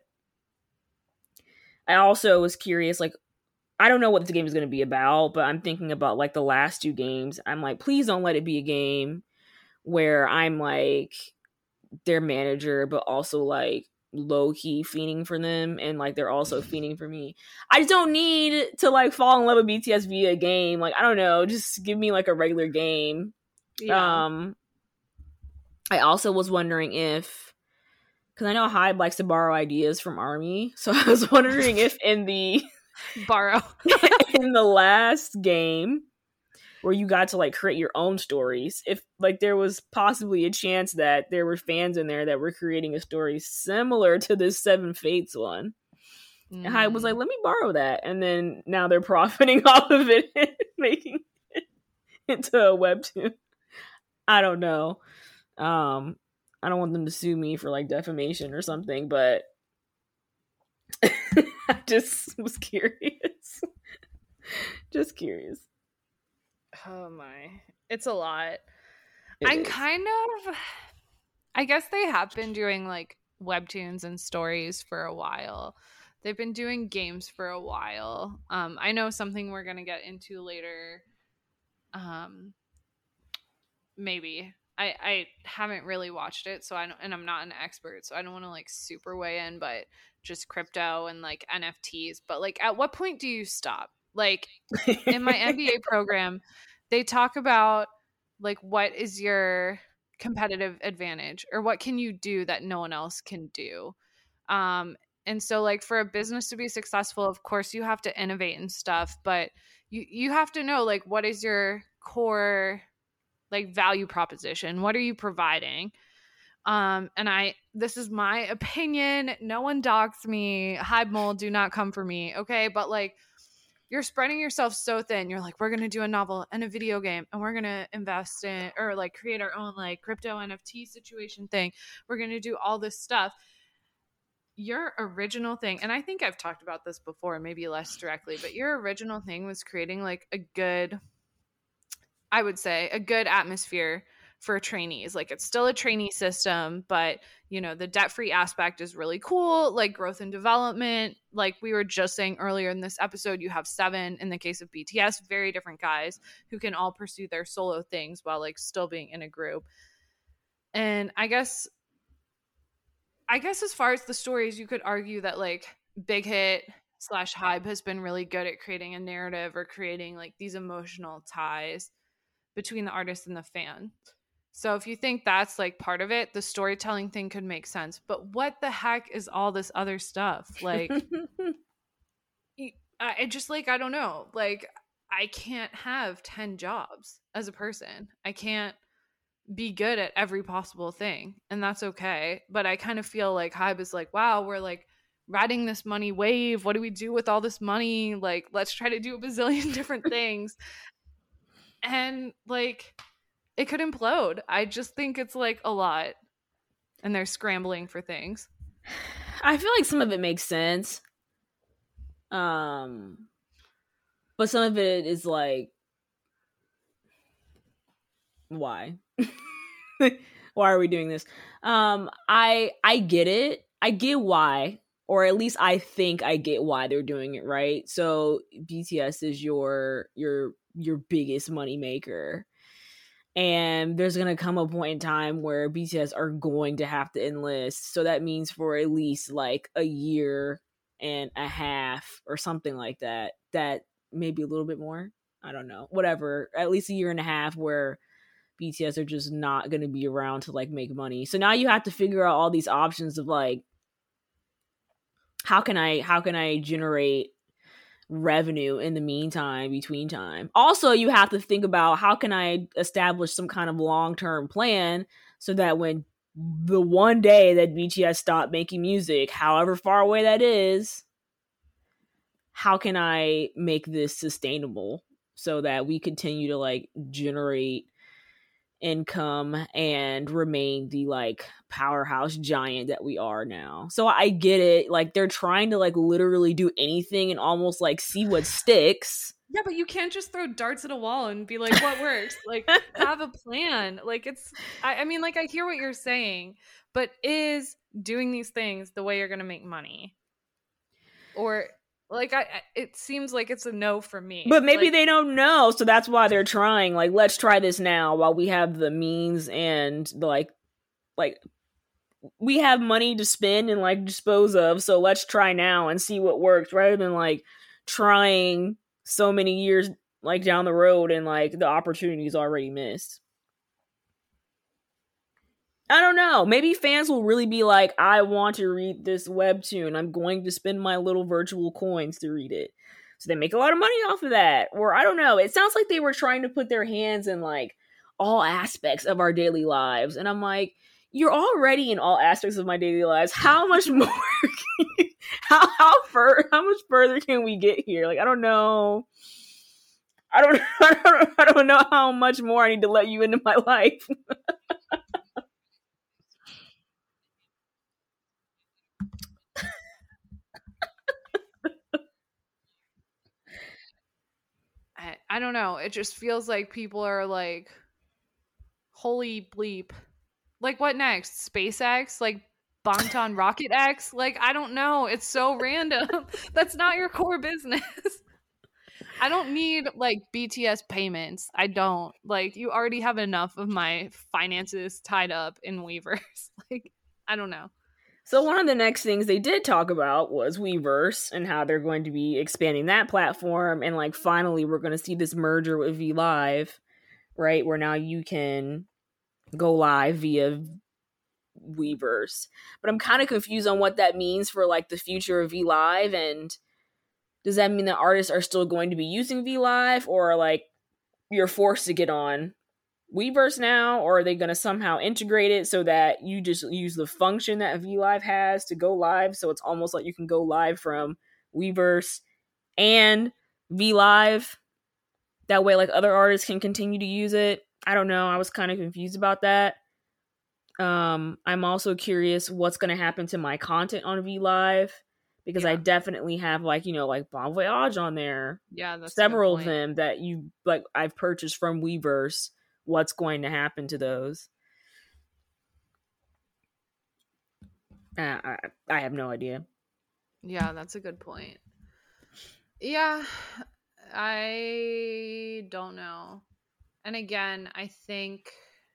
I also was curious, like, I don't know what the game is going to be about, but I'm thinking about like the last two games. I'm like, please don't let it be a game where I'm like their manager, but also like low key fiending for them, and like they're also fiending for me. I just don't need to like fall in love with B T S via a game. Like, I don't know, just give me like a regular game. Yeah. Um, I also was wondering if, because I know Hybe likes to borrow ideas from ARMY, so I was wondering if in the borrow in the last game where you got to like create your own stories, if like there was possibly a chance that there were fans in there that were creating a story similar to this Seven Fates one. Mm. And I was like, let me borrow that, and then now they're profiting off of it and making it into a webtoon. I don't know. um I don't want them to sue me for like defamation or something, but I just was curious. Just curious. Oh my. It's a lot. It I'm is. kind of, I guess they have been doing like webtoons and stories for a while. They've been doing games for a while. Um, I know something we're going to get into later. Um, maybe. I, I haven't really watched it, so I don't, and I'm not an expert, so I don't want to like super weigh in, but just crypto and like N F Ts. But like, at what point do you stop? Like, in my M B A program, they talk about like, what is your competitive advantage, or what can you do that no one else can do? Um, and so like for a business to be successful, of course you have to innovate and stuff, but you, you have to know like, what is your core like value proposition? What are you providing? Um, and I, this is my opinion. No one dogs me. Hybe Mole, do not come for me. Okay. But like, you're spreading yourself so thin. You're like, we're going to do a novel and a video game, and we're going to invest in, or like create our own like crypto N F T situation thing. We're going to do all this stuff. Your original thing, and I think I've talked about this before, maybe less directly, but your original thing was creating like a good, I would say, a good atmosphere for trainees. Like, it's still a trainee system, but you know, the debt-free aspect is really cool, like growth and development. Like we were just saying earlier in this episode, you have seven, in the case of B T S, very different guys who can all pursue their solo things while like still being in a group. And I guess I guess as far as the stories, you could argue that like Big Hit slash Hybe has been really good at creating a narrative or creating like these emotional ties between the artist and the fan. So if you think that's like part of it, the storytelling thing could make sense. But what the heck is all this other stuff? Like, I just like, I don't know. Like, I can't have ten jobs as a person. I can't be good at every possible thing. And that's okay. But I kind of feel like Hybe is like, wow, we're like riding this money wave. What do we do with all this money? Like, let's try to do a bazillion different things. And like, it could implode. I just think it's like a lot, and they're scrambling for things. I feel like some of it makes sense, um, but some of it is like, why? Why are we doing this? Um, I I get it. I get why, or at least I think I get why they're doing it, right? So B T S is your your your biggest money maker. And there's going to come a point in time where B T S are going to have to enlist. So that means for at least like a year and a half or something like that, that maybe a little bit more. I don't know. Whatever. At least a year and a half where B T S are just not going to be around to like make money. So now you have to figure out all these options of like, how can I, how can I generate revenue in the meantime, between time. Also, you have to think about how can I establish some kind of long-term plan so that when the one day that B T S stop making music, however far away that is, how can I make this sustainable so that we continue to like generate income and remain the like powerhouse giant that we are now. So I get it. Like they're trying to like literally do anything and almost like see what sticks. Yeah, but you can't just throw darts at a wall and be like, what works? Like, have a plan. Like, it's, I, I mean, like, I hear what you're saying, but is doing these things the way you're going to make money? Or, like, I, it seems like it's a no for me. But maybe like, they don't know, so that's why they're trying. Like, let's try this now while we have the means and the, like, like, we have money to spend and, like, dispose of, so let's try now and see what works, rather than, like, trying so many years, like, down the road and, like, the opportunity's already missed. I don't know. Maybe fans will really be like, I want to read this webtoon. I'm going to spend my little virtual coins to read it. So they make a lot of money off of that. Or I don't know. It sounds like they were trying to put their hands in like all aspects of our daily lives. And I'm like, you're already in all aspects of my daily lives. How much more? how how fur? How much further can we get here? Like, I don't know. I don't. I don't. I don't know how much more I need to let you into my life. I, I don't know. It just feels like people are like, holy bleep. Like, what next? SpaceX? Like, Bangtan Rocket X? Like, I don't know. It's so random. That's not your core business. I don't need, like, B T S payments. I don't. Like, you already have enough of my finances tied up in Weverse. Like, I don't know. So one of the next things they did talk about was Weverse and how they're going to be expanding that platform. And, like, finally, we're going to see this merger with V Live, right? Where now you can go live via Weverse. But I'm kind of confused on what that means for, like, the future of V Live. And does that mean that artists are still going to be using V Live, or, like, you're forced to get on Weverse now, or are they going to somehow integrate it so that you just use the function that V Live has to go live? So it's almost like you can go live from Weverse and V Live. That way, like, other artists can continue to use it. I don't know. I was kind of confused about that. Um, I'm also curious what's going to happen to my content on V Live, because yeah. I definitely have, like, you know, like Bon Voyage on there. Yeah, that's several of them that you like I've purchased from Weverse. What's going to happen to those? Uh, I I have no idea. Yeah, that's a good point. Yeah, I don't know. And again, I think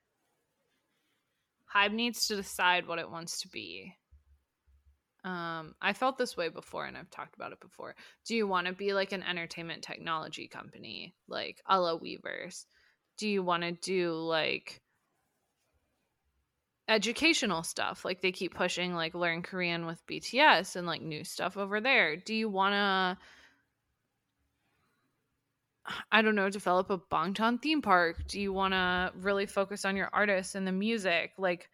Hybe needs to decide what it wants to be. Um, I felt this way before, and I've talked about it before. Do you want to be like an entertainment technology company, like a la Weverse? Do you want to do like educational stuff, like they keep pushing like learn Korean with B T S and like new stuff over there? Do you want to, I don't know, develop a Bangtan theme park? Do you want to really focus on your artists and the music? Like,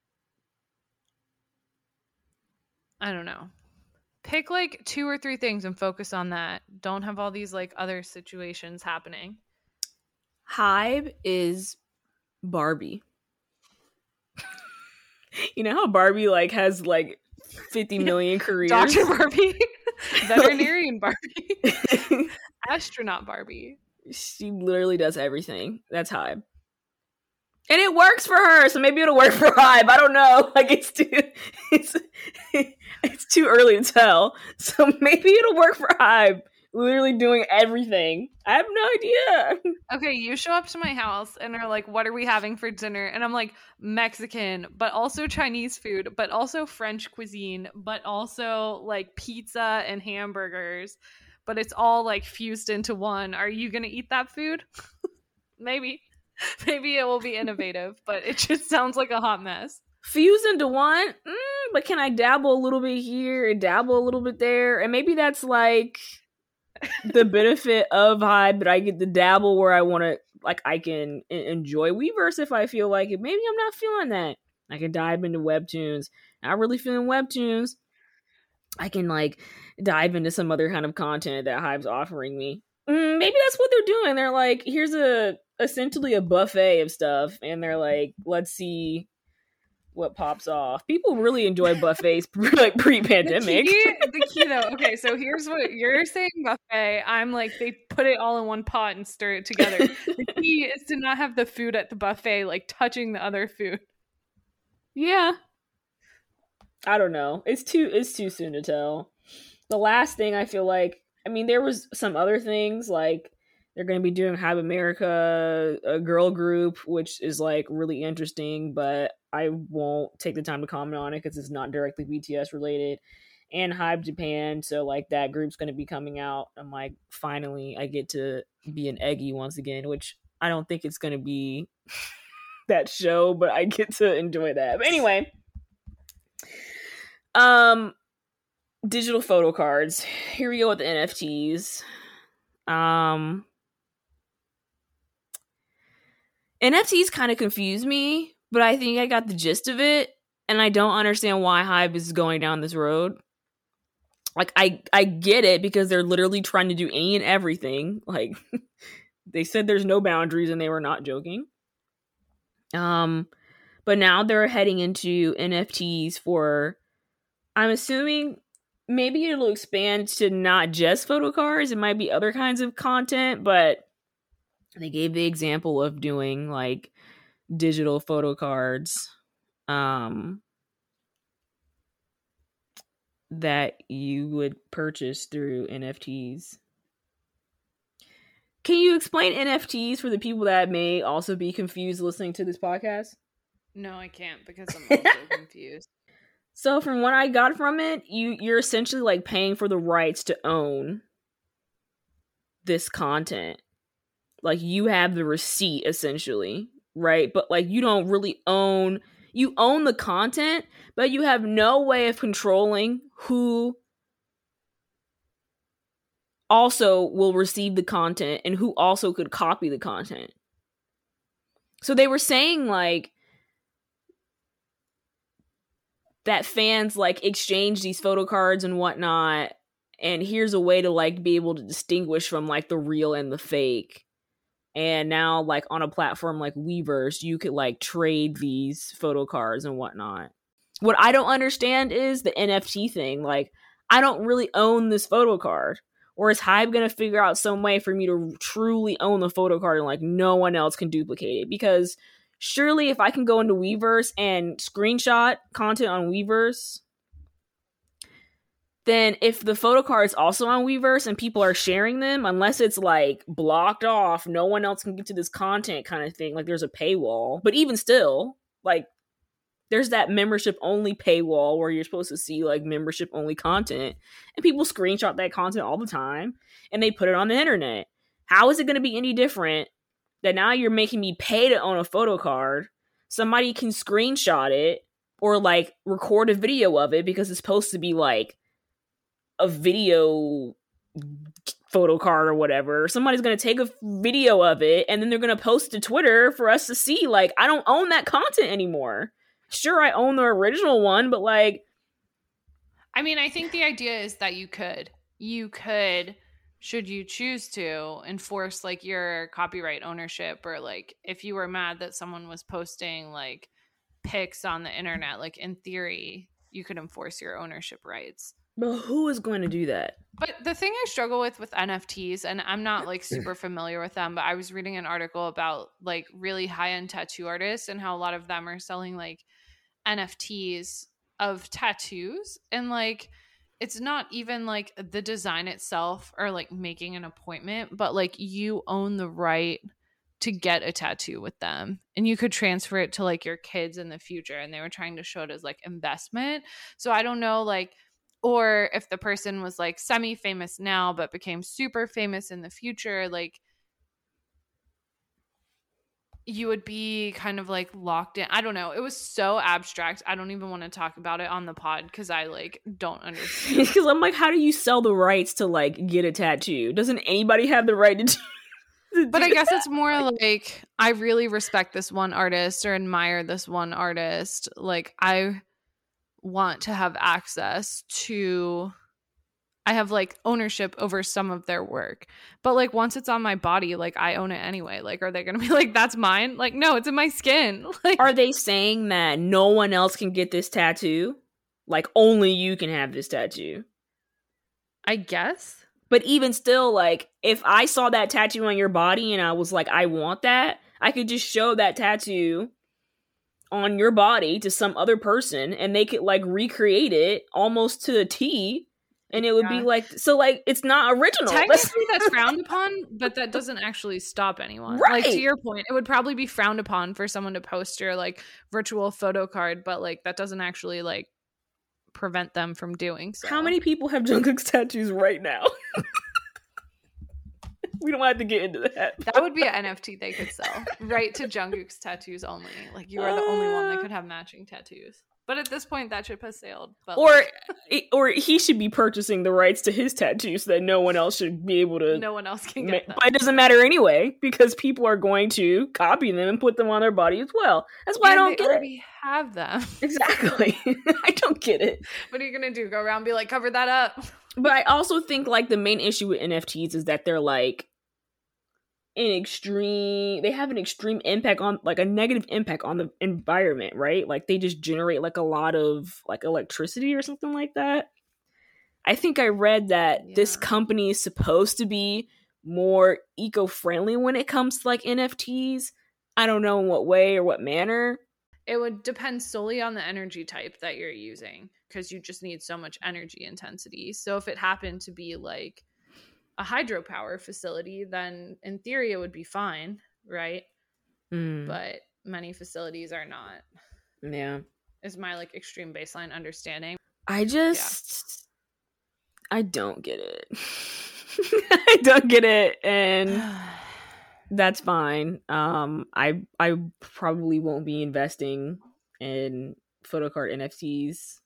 I don't know. Pick like two or three things and focus on that. Don't have all these like other situations happening. Hybe is Barbie. You know how Barbie like has like fifty million careers? Doctor Barbie. Veterinarian Barbie. Astronaut Barbie. She literally does everything. That's Hybe. And it works for her, so maybe it'll work for Hybe. I don't know. Like it's too it's it's too early to tell. So maybe it'll work for Hybe. Literally doing everything. I have no idea. Okay, you show up to my house and are like, what are we having for dinner? And I'm like, Mexican, but also Chinese food, but also French cuisine, but also like pizza and hamburgers. But it's all like fused into one. Are you going to eat that food? Maybe. Maybe it will be innovative, but it just sounds like a hot mess. Fuse into one? Mm, but can I dabble a little bit here and dabble a little bit there? And maybe that's like the benefit of Hybe, that I get to dabble where I want to, like, I can enjoy Weverse if I feel like it. Maybe I'm not feeling that. I can dive into webtoons. Not really feeling webtoons. I can, like, dive into some other kind of content that Hybe's offering me. Mm, maybe that's what they're doing. They're like, here's a essentially a buffet of stuff, and they're like, let's see what pops off. People really enjoy buffets like pre-pandemic. The key, the key though, okay, so here's what you're saying, buffet. I'm like, they put it all in one pot and stir it together. The key is to not have the food at the buffet like touching the other food. Yeah. I don't know. It's too it's too soon to tell. The last thing I feel like, I mean, there was some other things, like they're going to be doing Hybe America, a girl group, which is like really interesting, but I won't take the time to comment on it because it's not directly B T S related. And Hybe Japan, so like that group's going to be coming out. I'm like, finally, I get to be an Eggy once again, which I don't think it's going to be that show, but I get to enjoy that. But anyway, um, digital photo cards. Here we go with the N F Ts. Um, N F Ts kind of confuse me, but I think I got the gist of it, and I don't understand why Hybe is going down this road. Like, I, I get it because they're literally trying to do any and everything. Like, they said there's no boundaries, and they were not joking. Um, but now they're heading into N F Ts for, I'm assuming maybe it'll expand to not just photo cards. It might be other kinds of content, but they gave the example of doing like digital photo cards um, that you would purchase through N F Ts. Can you explain N F Ts for the people that may also be confused listening to this podcast? No, I can't because I'm also confused. So from what I got from it, you, you're essentially like paying for the rights to own this content. Like, you have the receipt essentially, right? But like, you don't really own, you own the content, but you have no way of controlling who also will receive the content and who also could copy the content. So they were saying like that fans like exchange these photo cards and whatnot, and here's a way to like be able to distinguish from like the real and the fake. And now like on a platform like Weverse, you could like trade these photo cards and whatnot. What I don't understand is the N F T thing. Like, I don't really own this photo card. Or is Hybe going to figure out some way for me to truly own the photo card and like no one else can duplicate it? Because surely if I can go into Weverse and screenshot content on Weverse, then if the photo card is also on Weverse and people are sharing them, unless it's like blocked off, no one else can get to this content kind of thing. Like there's a paywall. But even still, like there's that membership only paywall where you're supposed to see like membership only content, and people screenshot that content all the time and they put it on the internet. How is it going to be any different that now you're making me pay to own a photo card? Somebody can screenshot it or like record a video of it because it's supposed to be like a video photo card or whatever. Somebody's going to take a video of it and then they're going to post to Twitter for us to see. Like, I don't own that content anymore. Sure, I own the original one, but like... I mean, I think the idea is that you could. You could, should you choose to, enforce like your copyright ownership, or like if you were mad that someone was posting like pics on the internet, like in theory, you could enforce your ownership rights. But who is going to do that? But the thing I struggle with with N F Ts, and I'm not like super familiar with them, but I was reading an article about like really high-end tattoo artists and how a lot of them are selling like N F Ts of tattoos, and like it's not even like the design itself or like making an appointment, but like you own the right to get a tattoo with them and you could transfer it to like your kids in the future, and they were trying to show it as like investment. So I don't know, like, or if the person was like semi-famous now but became super famous in the future, like you would be kind of like locked in. I don't know. It was so abstract. I don't even want to talk about it on the pod because I like don't understand. Because I'm like, how do you sell the rights to like get a tattoo? Doesn't anybody have the right to do to But do I guess that? it's more like I really respect this one artist or admire this one artist. Like I want to have access to, I have like ownership over some of their work, but like once it's on my body, like I own it anyway. Like, are they going to be like, that's mine? Like, no, it's in my skin. Like, Are they saying that no one else can get this tattoo? Like only you can have this tattoo? I guess. But even still, like if I saw that tattoo on your body and I was like, I want that, I could just show that tattoo on your body to some other person and they could like recreate it almost to a T, and it would yeah. be like, so like it's not original. Technically that's frowned upon, but that doesn't actually stop anyone. Right. Like to your point, it would probably be frowned upon for someone to post your like virtual photo card, but like that doesn't actually like prevent them from doing so. How many people have Jungkook's tattoos right now? We don't have to get into that. That would be an N F T they could sell. Right to Jungkook's tattoos only. Like you are the only one that could have matching tattoos. But at this point, that ship has sailed. But or, like, or he should be purchasing the rights to his tattoos so that no one else should be able to. No one else can get ma- them. But it doesn't matter anyway because people are going to copy them and put them on their body as well. That's why and I don't they get already it. Have them. Exactly. I don't get it. What are you gonna do? Go around and be like, cover that up? But I also think like the main issue with N F Ts is that they're like an extreme, they have an extreme impact on like a negative impact on the environment, right? Like they just generate like a lot of like electricity or something like that. I think I read that yeah. this company is supposed to be more eco-friendly when it comes to like N F Ts. I don't know in what way or what manner. It would depend solely on the energy type that you're using because you just need so much energy intensity. So if it happened to be like a hydropower facility, then in theory it would be fine, right? Mm. But many facilities are not. Yeah. Is my like extreme baseline understanding. I just yeah. I don't get it. I don't get it, and that's fine. Um I I probably won't be investing in photocard N F Ts.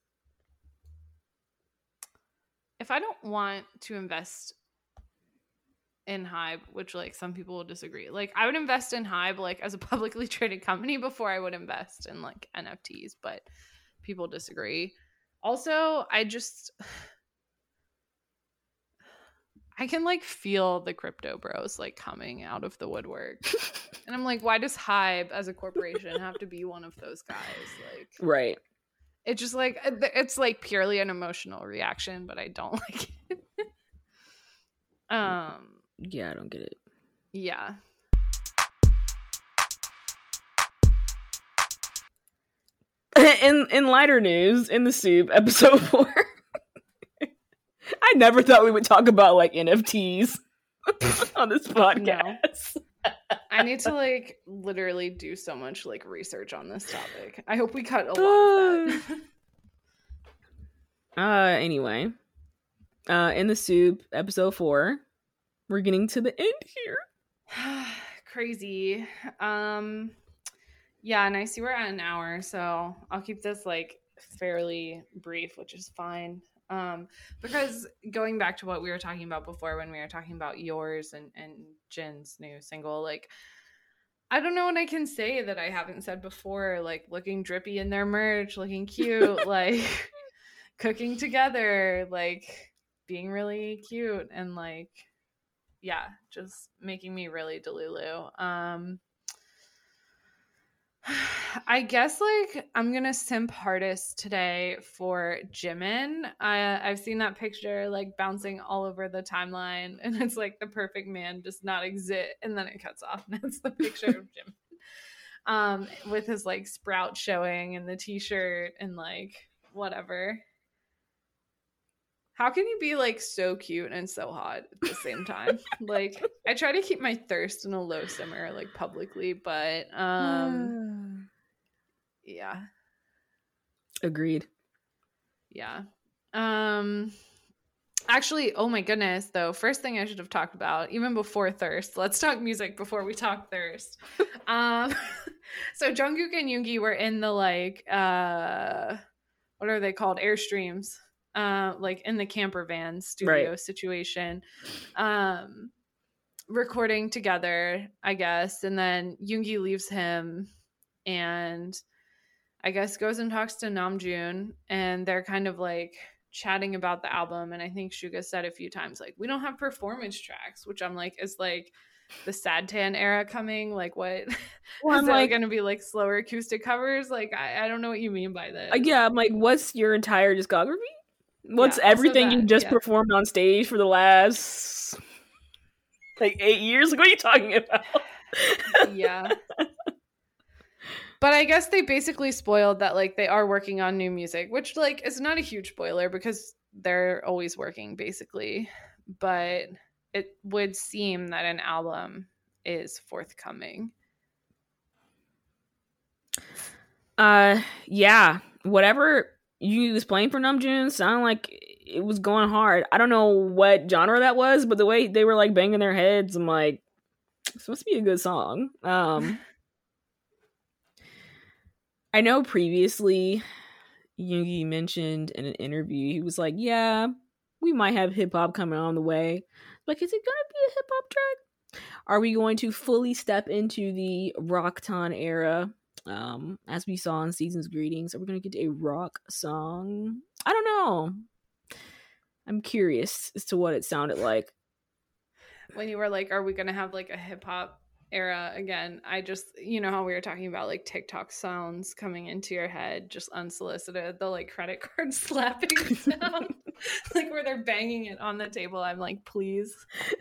If I don't want to invest in Hybe, which like some people will disagree, like I would invest in Hybe like as a publicly traded company before I would invest in like N F Ts, but people disagree. Also, I just I can like feel the crypto bros like coming out of the woodwork. And I'm like, why does Hybe as a corporation have to be one of those guys? Like, right. It's just like, it's like purely an emotional reaction, but I don't like it. um, yeah, I don't get it. Yeah. In in lighter news, in the soup, episode four. I never thought we would talk about like N F Ts on this podcast. No. I need to like literally do so much like research on this topic. I hope we cut a lot of that. uh anyway. Uh in the soup, episode four. We're getting to the end here. Crazy. Um Yeah, and I see we're at an hour, so I'll keep this like fairly brief, which is fine. Um, because going back to what we were talking about before when we were talking about yours and, and Jin's new single, like, I don't know what I can say that I haven't said before, like looking drippy in their merch, looking cute, like cooking together, like being really cute and like, yeah, just making me really delulu. Um, I guess like I'm gonna simp hardest today for Jimin. I I've seen that picture like bouncing all over the timeline, and it's like the perfect man does not exist, and then it cuts off, and it's the picture of Jimin, um, with his like sprout showing and the t-shirt and like whatever. How can you be like so cute and so hot at the same time? Like I try to keep my thirst in a low simmer like publicly, but um yeah. Agreed. Yeah. Um actually, oh my goodness, though, first thing I should have talked about, even before thirst. Let's talk music before we talk thirst. um so Jungkook and Yoongi were in the like uh what are they called? Airstreams. Uh, like in the camper van studio right. situation, um, recording together, I guess. And then Yoongi leaves him and I guess goes and talks to Namjoon, and they're kind of like chatting about the album. And I think Suga said a few times, like, we don't have performance tracks, which I'm like, is like the sad tan era coming? Like, what? Well, is that like, going to be like slower acoustic covers? Like, I, I don't know what you mean by this. Uh, yeah, I'm like, what's your entire discography? What's yeah, everything that, you just yeah. performed on stage for the last like eight years? Like, what are you talking about? Yeah. But I guess they basically spoiled that like they are working on new music, which like is not a huge spoiler because they're always working basically. But it would seem that an album is forthcoming. Uh, yeah. Whatever you was playing for Namjoon sounded like it was going hard. I don't know what genre that was, but the way they were like banging their heads, I'm like, this must be a good song. Um, I know previously Yoongi mentioned in an interview, he was like, yeah, we might have hip hop coming on the way. Like, is it gonna be a hip hop track? Are we going to fully step into the Rockton era? Um, as we saw in Season's Greetings, are we going to get a rock song? I don't know. I'm curious as to what it sounded like. When you were like, are we going to have like a hip hop era again? I just, you know how we were talking about like TikTok sounds coming into your head, just unsolicited, the like credit card slapping sound, like where they're banging it on the table. I'm like, please.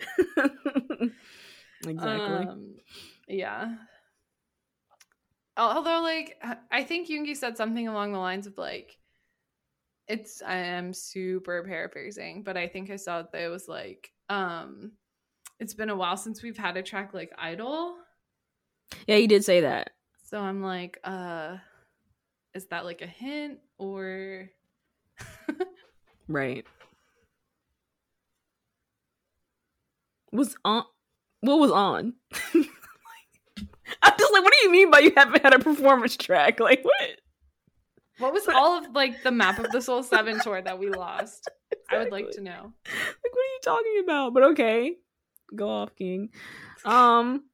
Exactly. Um, yeah. Although, like, I think Yoongi said something along the lines of, like, it's, I am super paraphrasing, but I think I saw that it was, like, um, it's been a while since we've had a track like Idol. Yeah, he did say that. So I'm like, uh, is that, like, a hint, or... Right. Was on... What was on? I'm just like, what do you mean by you haven't had a performance track? Like, what? What was all of, like, the Map of the Soul seven tour that we lost? Exactly. I would like to know. Like, what are you talking about? But okay. Go off, King. Um...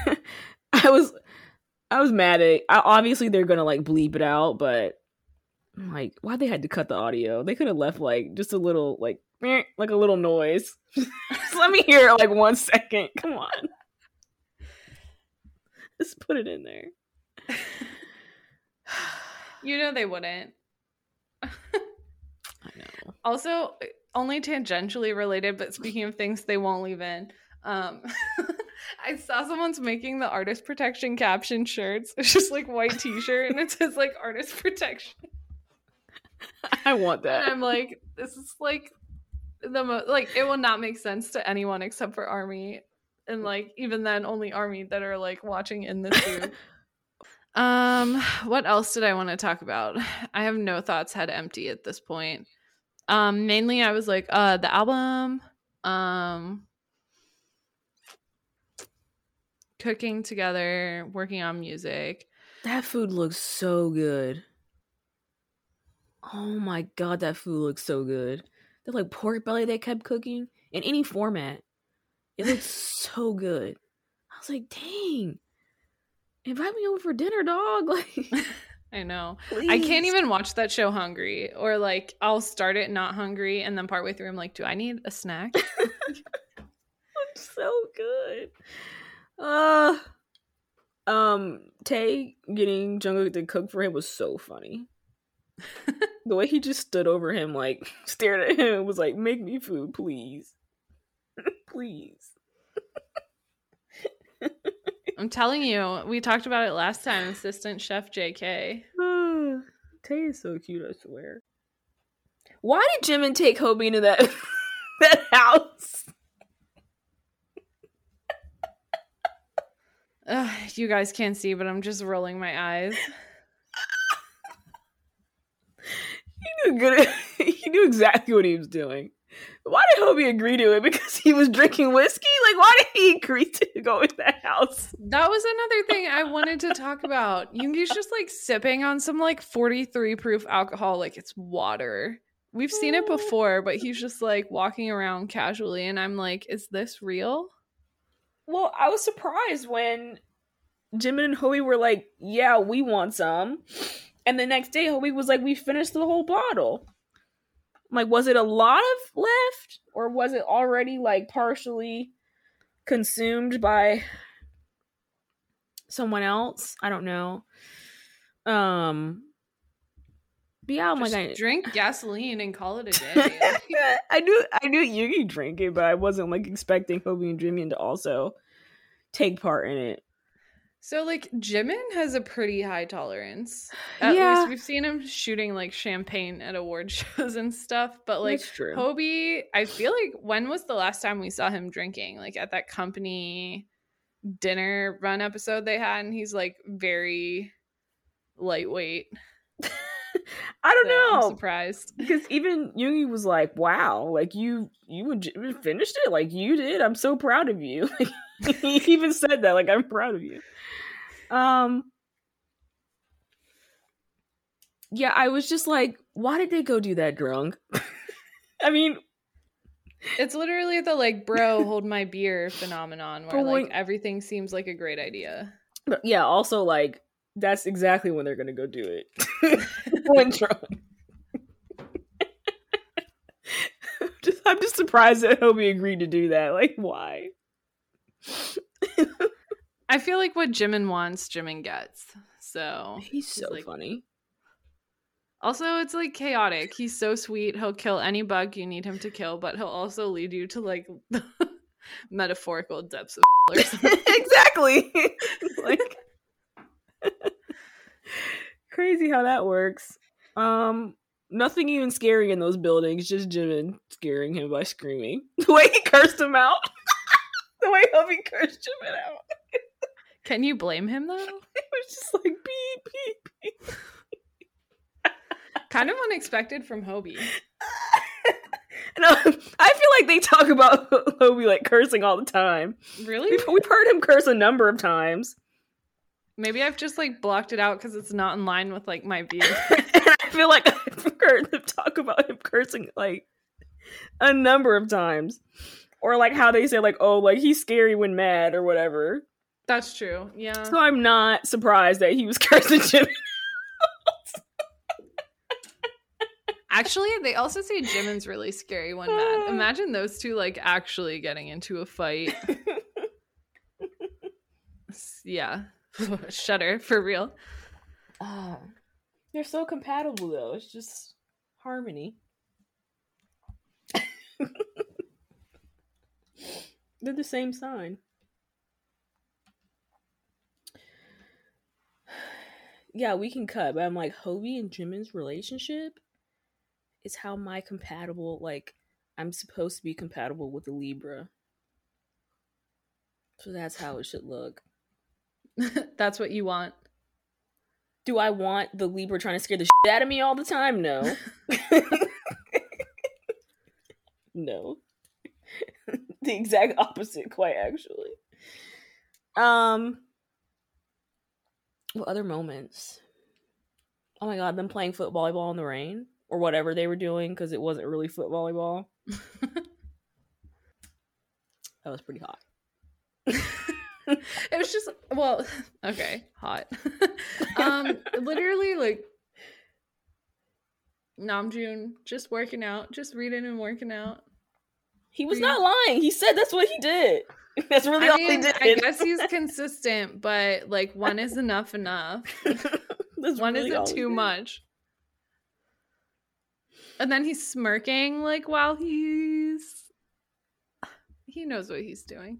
I was... I was mad at... Obviously, they're gonna, like, bleep it out, but... I'm like, why they had to cut the audio? They could have left like just a little like like a little noise. Just let me hear it like one second. Come on. Just put it in there. You know they wouldn't. I know. Also, only tangentially related, but speaking of things they won't leave in, um, I saw someone's making the artist protection caption shirts. It's just like white t-shirt and it says like artist protection. I want that. And I'm like, this is like the most, like, it will not make sense to anyone except for Army. And like, even then, only Army that are like watching in this group. Um, what else did I want to talk about? I have no thoughts, head empty at this point. Um, mainly I was like, uh, the album, um, cooking together, working on music. That food looks so good. Oh my god, that food looks so good. The like pork belly they kept cooking in any format. It looks so good. I was like, dang. Invite me over for dinner, dog. Like, I know. please. I can't even watch that show hungry, or like I'll start it not hungry, and then partway through I'm like, do I need a snack? Looks so good. Uh, um, Tay getting Jungkook to cook for him was so funny. The way he just stood over him, like stared at him, and was like, "Make me food, please, please." I'm telling you, we talked about it last time. Assistant Chef J K. Tay is so cute, I swear. Why did Jimin take Hobie into that that house? Ugh, you guys can't see, but I'm just rolling my eyes. He knew good. He knew exactly what he was doing. Why did Hobie agree to it? Because he was drinking whiskey? Like, why did he agree to go in that house? That was another thing I wanted to talk about. Yoongi's just like sipping on some like forty-three proof alcohol like it's water. We've seen it before, but he's just like walking around casually, and I'm like, is this real? Well, I was surprised when Jimin and Hobie were like, yeah, we want some. And the next day, Hobie was like, we finished the whole bottle. I'm like, was it a lot of left? Or was it already like partially consumed by someone else? I don't know. Um, but yeah, I'm Just like, I drink gasoline and call it a day. I knew I knew Yoongi drank it, but I wasn't like expecting Hobie and Jimin to also take part in it. So like Jimin has a pretty high tolerance. At Yeah. least we've seen him shooting like champagne at award shows and stuff. But like That's true. Hobie, I feel like when was the last time we saw him drinking? Like at that company dinner run episode they had, and he's like very lightweight. I don't So know. I'm surprised. Because even Yoongi was like, wow, like you you would finished it like you did. I'm so proud of you. Like, he even said that, like, I'm proud of you. Um Yeah, I was just like, why did they go do that drunk? I mean, It's literally the like, bro, hold my beer phenomenon where But when- like everything seems like a great idea. but yeah, also like that's exactly when they're gonna go do it. When drunk. just, I'm just surprised that Hobie agreed to do that. Like, why? I feel like what Jimin wants, Jimin gets. So He's so like- funny. also it's like chaotic. He's so sweet. He'll kill any bug you need him to kill, but he'll also lead you to like the metaphorical depths of or something. Exactly. Like crazy how that works. Um nothing even scary in those buildings, just Jimin scaring him by screaming. The way he cursed him out. The way Hobie cursed Jimin out. Can you blame him though? It was just like beep beep beep. Kind of unexpected from Hobie. And uh, I feel like they talk about Hobie like cursing all the time. Really? We've, we've heard him curse a number of times. Maybe I've just like blocked it out because it's not in line with like my view. And I feel like I've heard them talk about him cursing like a number of times. Or like how they say like, oh, like he's scary when mad or whatever. That's true. Yeah. So I'm not surprised that he was cursing Jimmy. Actually, they also say Jimin's really scary when mad. Imagine those two like actually getting into a fight. Yeah. Shudder, for real. Uh, they're so compatible though. It's just harmony. They're the same sign. Yeah, we can cut, but I'm like, Hobie and Jimin's relationship is how my compatible, like, I'm supposed to be compatible with the Libra. So that's how it should look. That's what you want. Do I want the Libra trying to scare the shit out of me all the time? No. No. The exact opposite, quite actually. Um, what other moments? Oh my god, them playing foot volleyball in the rain or whatever they were doing because it wasn't really foot volleyball. That was pretty hot. It was just, well, okay, hot. um, literally, like, Namjoon just working out, just reading and working out. He was not lying. He said that's what he did. That's really I all mean, he did. I guess he's consistent, but like one is enough enough. One really isn't too much. And then he's smirking like while he's he knows what he's doing.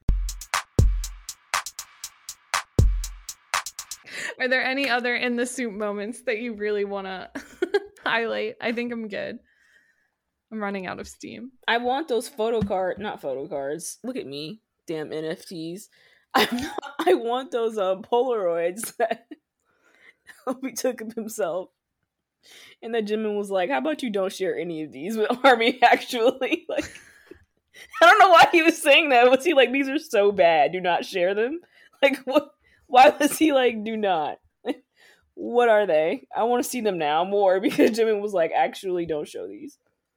Are there any other in the soup moments that you really want to highlight? I think I'm good. I'm running out of steam. I want those photo card, not photo cards. Look at me, damn N F Ts. I, I want those um, Polaroids that Hobie took of himself. And that Jimin was like, how about you don't share any of these with Army, actually? Like, I don't know why he was saying that. Was he like, these are so bad, do not share them? Like, what? Why was he like, do not? Like, what are they? I want to see them now more because Jimin was like, actually don't show these.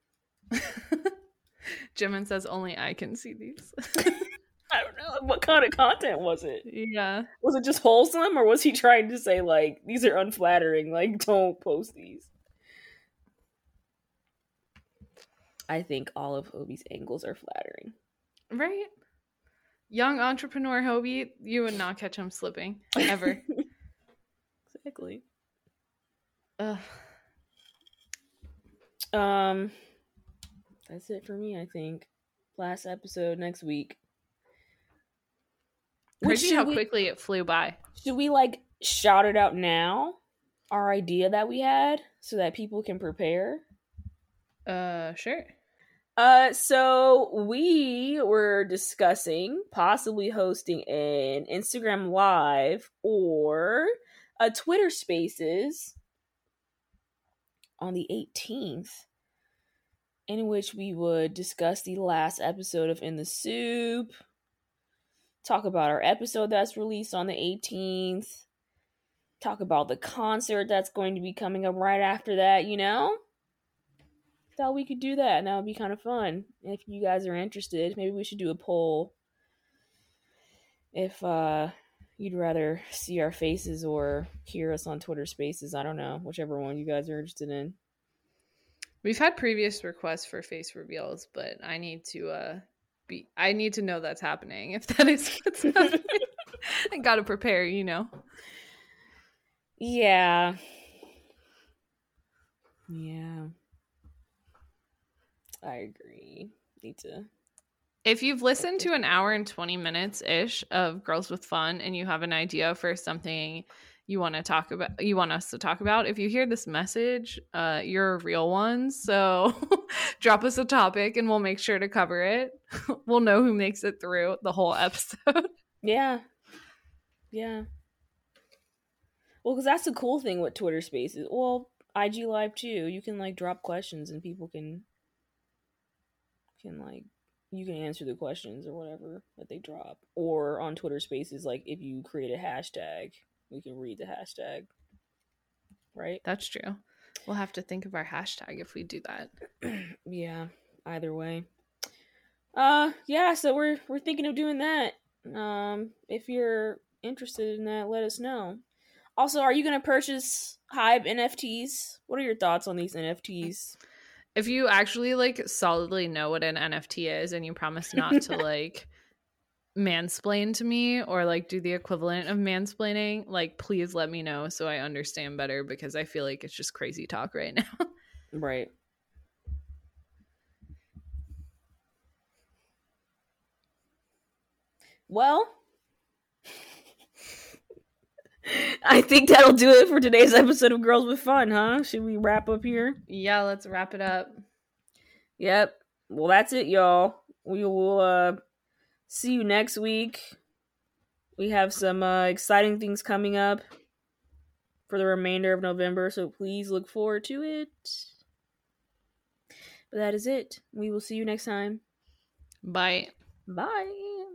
Jimin says only I can see these. I don't know. What kind of content was it? Yeah. Was it just wholesome or was he trying to say like, these are unflattering, like don't post these? I think all of Hobie's angles are flattering. Right? Young entrepreneur Hobie, you would not catch him slipping. Ever. Exactly. Ugh. Um That's it for me, I think. Last episode next week. Crazy how we, quickly it flew by. Should we like shout it out now? Our idea that we had so that people can prepare? Uh, sure. Uh, so we were discussing possibly hosting an Instagram Live or a Twitter Spaces on the eighteenth, in which we would discuss the last episode of In the Soup, talk about our episode that's released on the eighteenth, talk about the concert that's going to be coming up right after that, you know? Thought we could do that, and that would be kind of fun. If you guys are interested, maybe we should do a poll. If uh, you'd rather see our faces or hear us on Twitter Spaces, I don't know, whichever one you guys are interested in. We've had previous requests for face reveals, but I need to uh be I need to know that's happening. If that is what's happening, I gotta prepare, you know. Yeah. Yeah. I agree. Need to. If you've listened to an hour and twenty minutes ish of Girls with Fun and you have an idea for something you want to talk about, you want us to talk about, if you hear this message, uh, you're a real one. So drop us a topic and we'll make sure to cover it. We'll know who makes it through the whole episode. Yeah. Yeah. Well, because that's the cool thing with Twitter Spaces. Well, I G Live too. You can like drop questions and people can can like you can answer the questions or whatever that they drop. Or on Twitter Spaces, like if you create a hashtag, we can read the hashtag. Right? That's true. We'll have to think of our hashtag if we do that. Yeah, either way. Uh yeah, so we're we're thinking of doing that. Um if you're interested in that, let us know. Also, are you gonna purchase Hive N F Ts. What are your thoughts on these N F Ts? If you actually like solidly know what an N F T is and you promise not to like mansplain to me or like do the equivalent of mansplaining, like please let me know so I understand better, because I feel like it's just crazy talk right now. Right. Well, I think that'll do it for today's episode of Girls with Fun, huh? Should we wrap up here? Yeah, let's wrap it up. Yep. Well, that's it, y'all. We will uh see you next week. We have some uh, exciting things coming up for the remainder of November, so please look forward to it. But that is it. We will see you next time. Bye. Bye.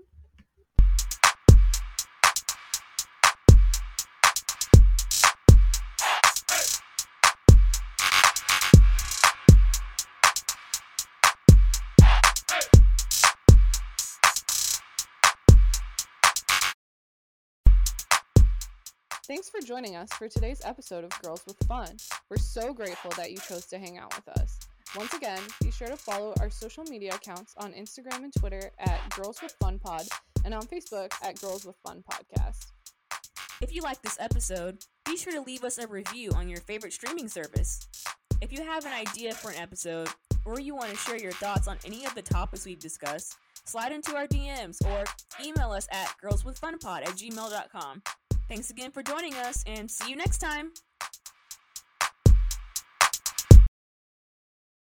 Thanks for joining us for today's episode of Girls with Fun. We're so grateful that you chose to hang out with us. Once again, be sure to follow our social media accounts on Instagram and Twitter at Girls with Fun Pod and on Facebook at Girls with Fun Podcast. If you like this episode, be sure to leave us a review on your favorite streaming service. If you have an idea for an episode, or you want to share your thoughts on any of the topics we've discussed, slide into our D Ms or email us at girlswithfunpod at gmail dot com. Thanks again for joining us, and see you next time!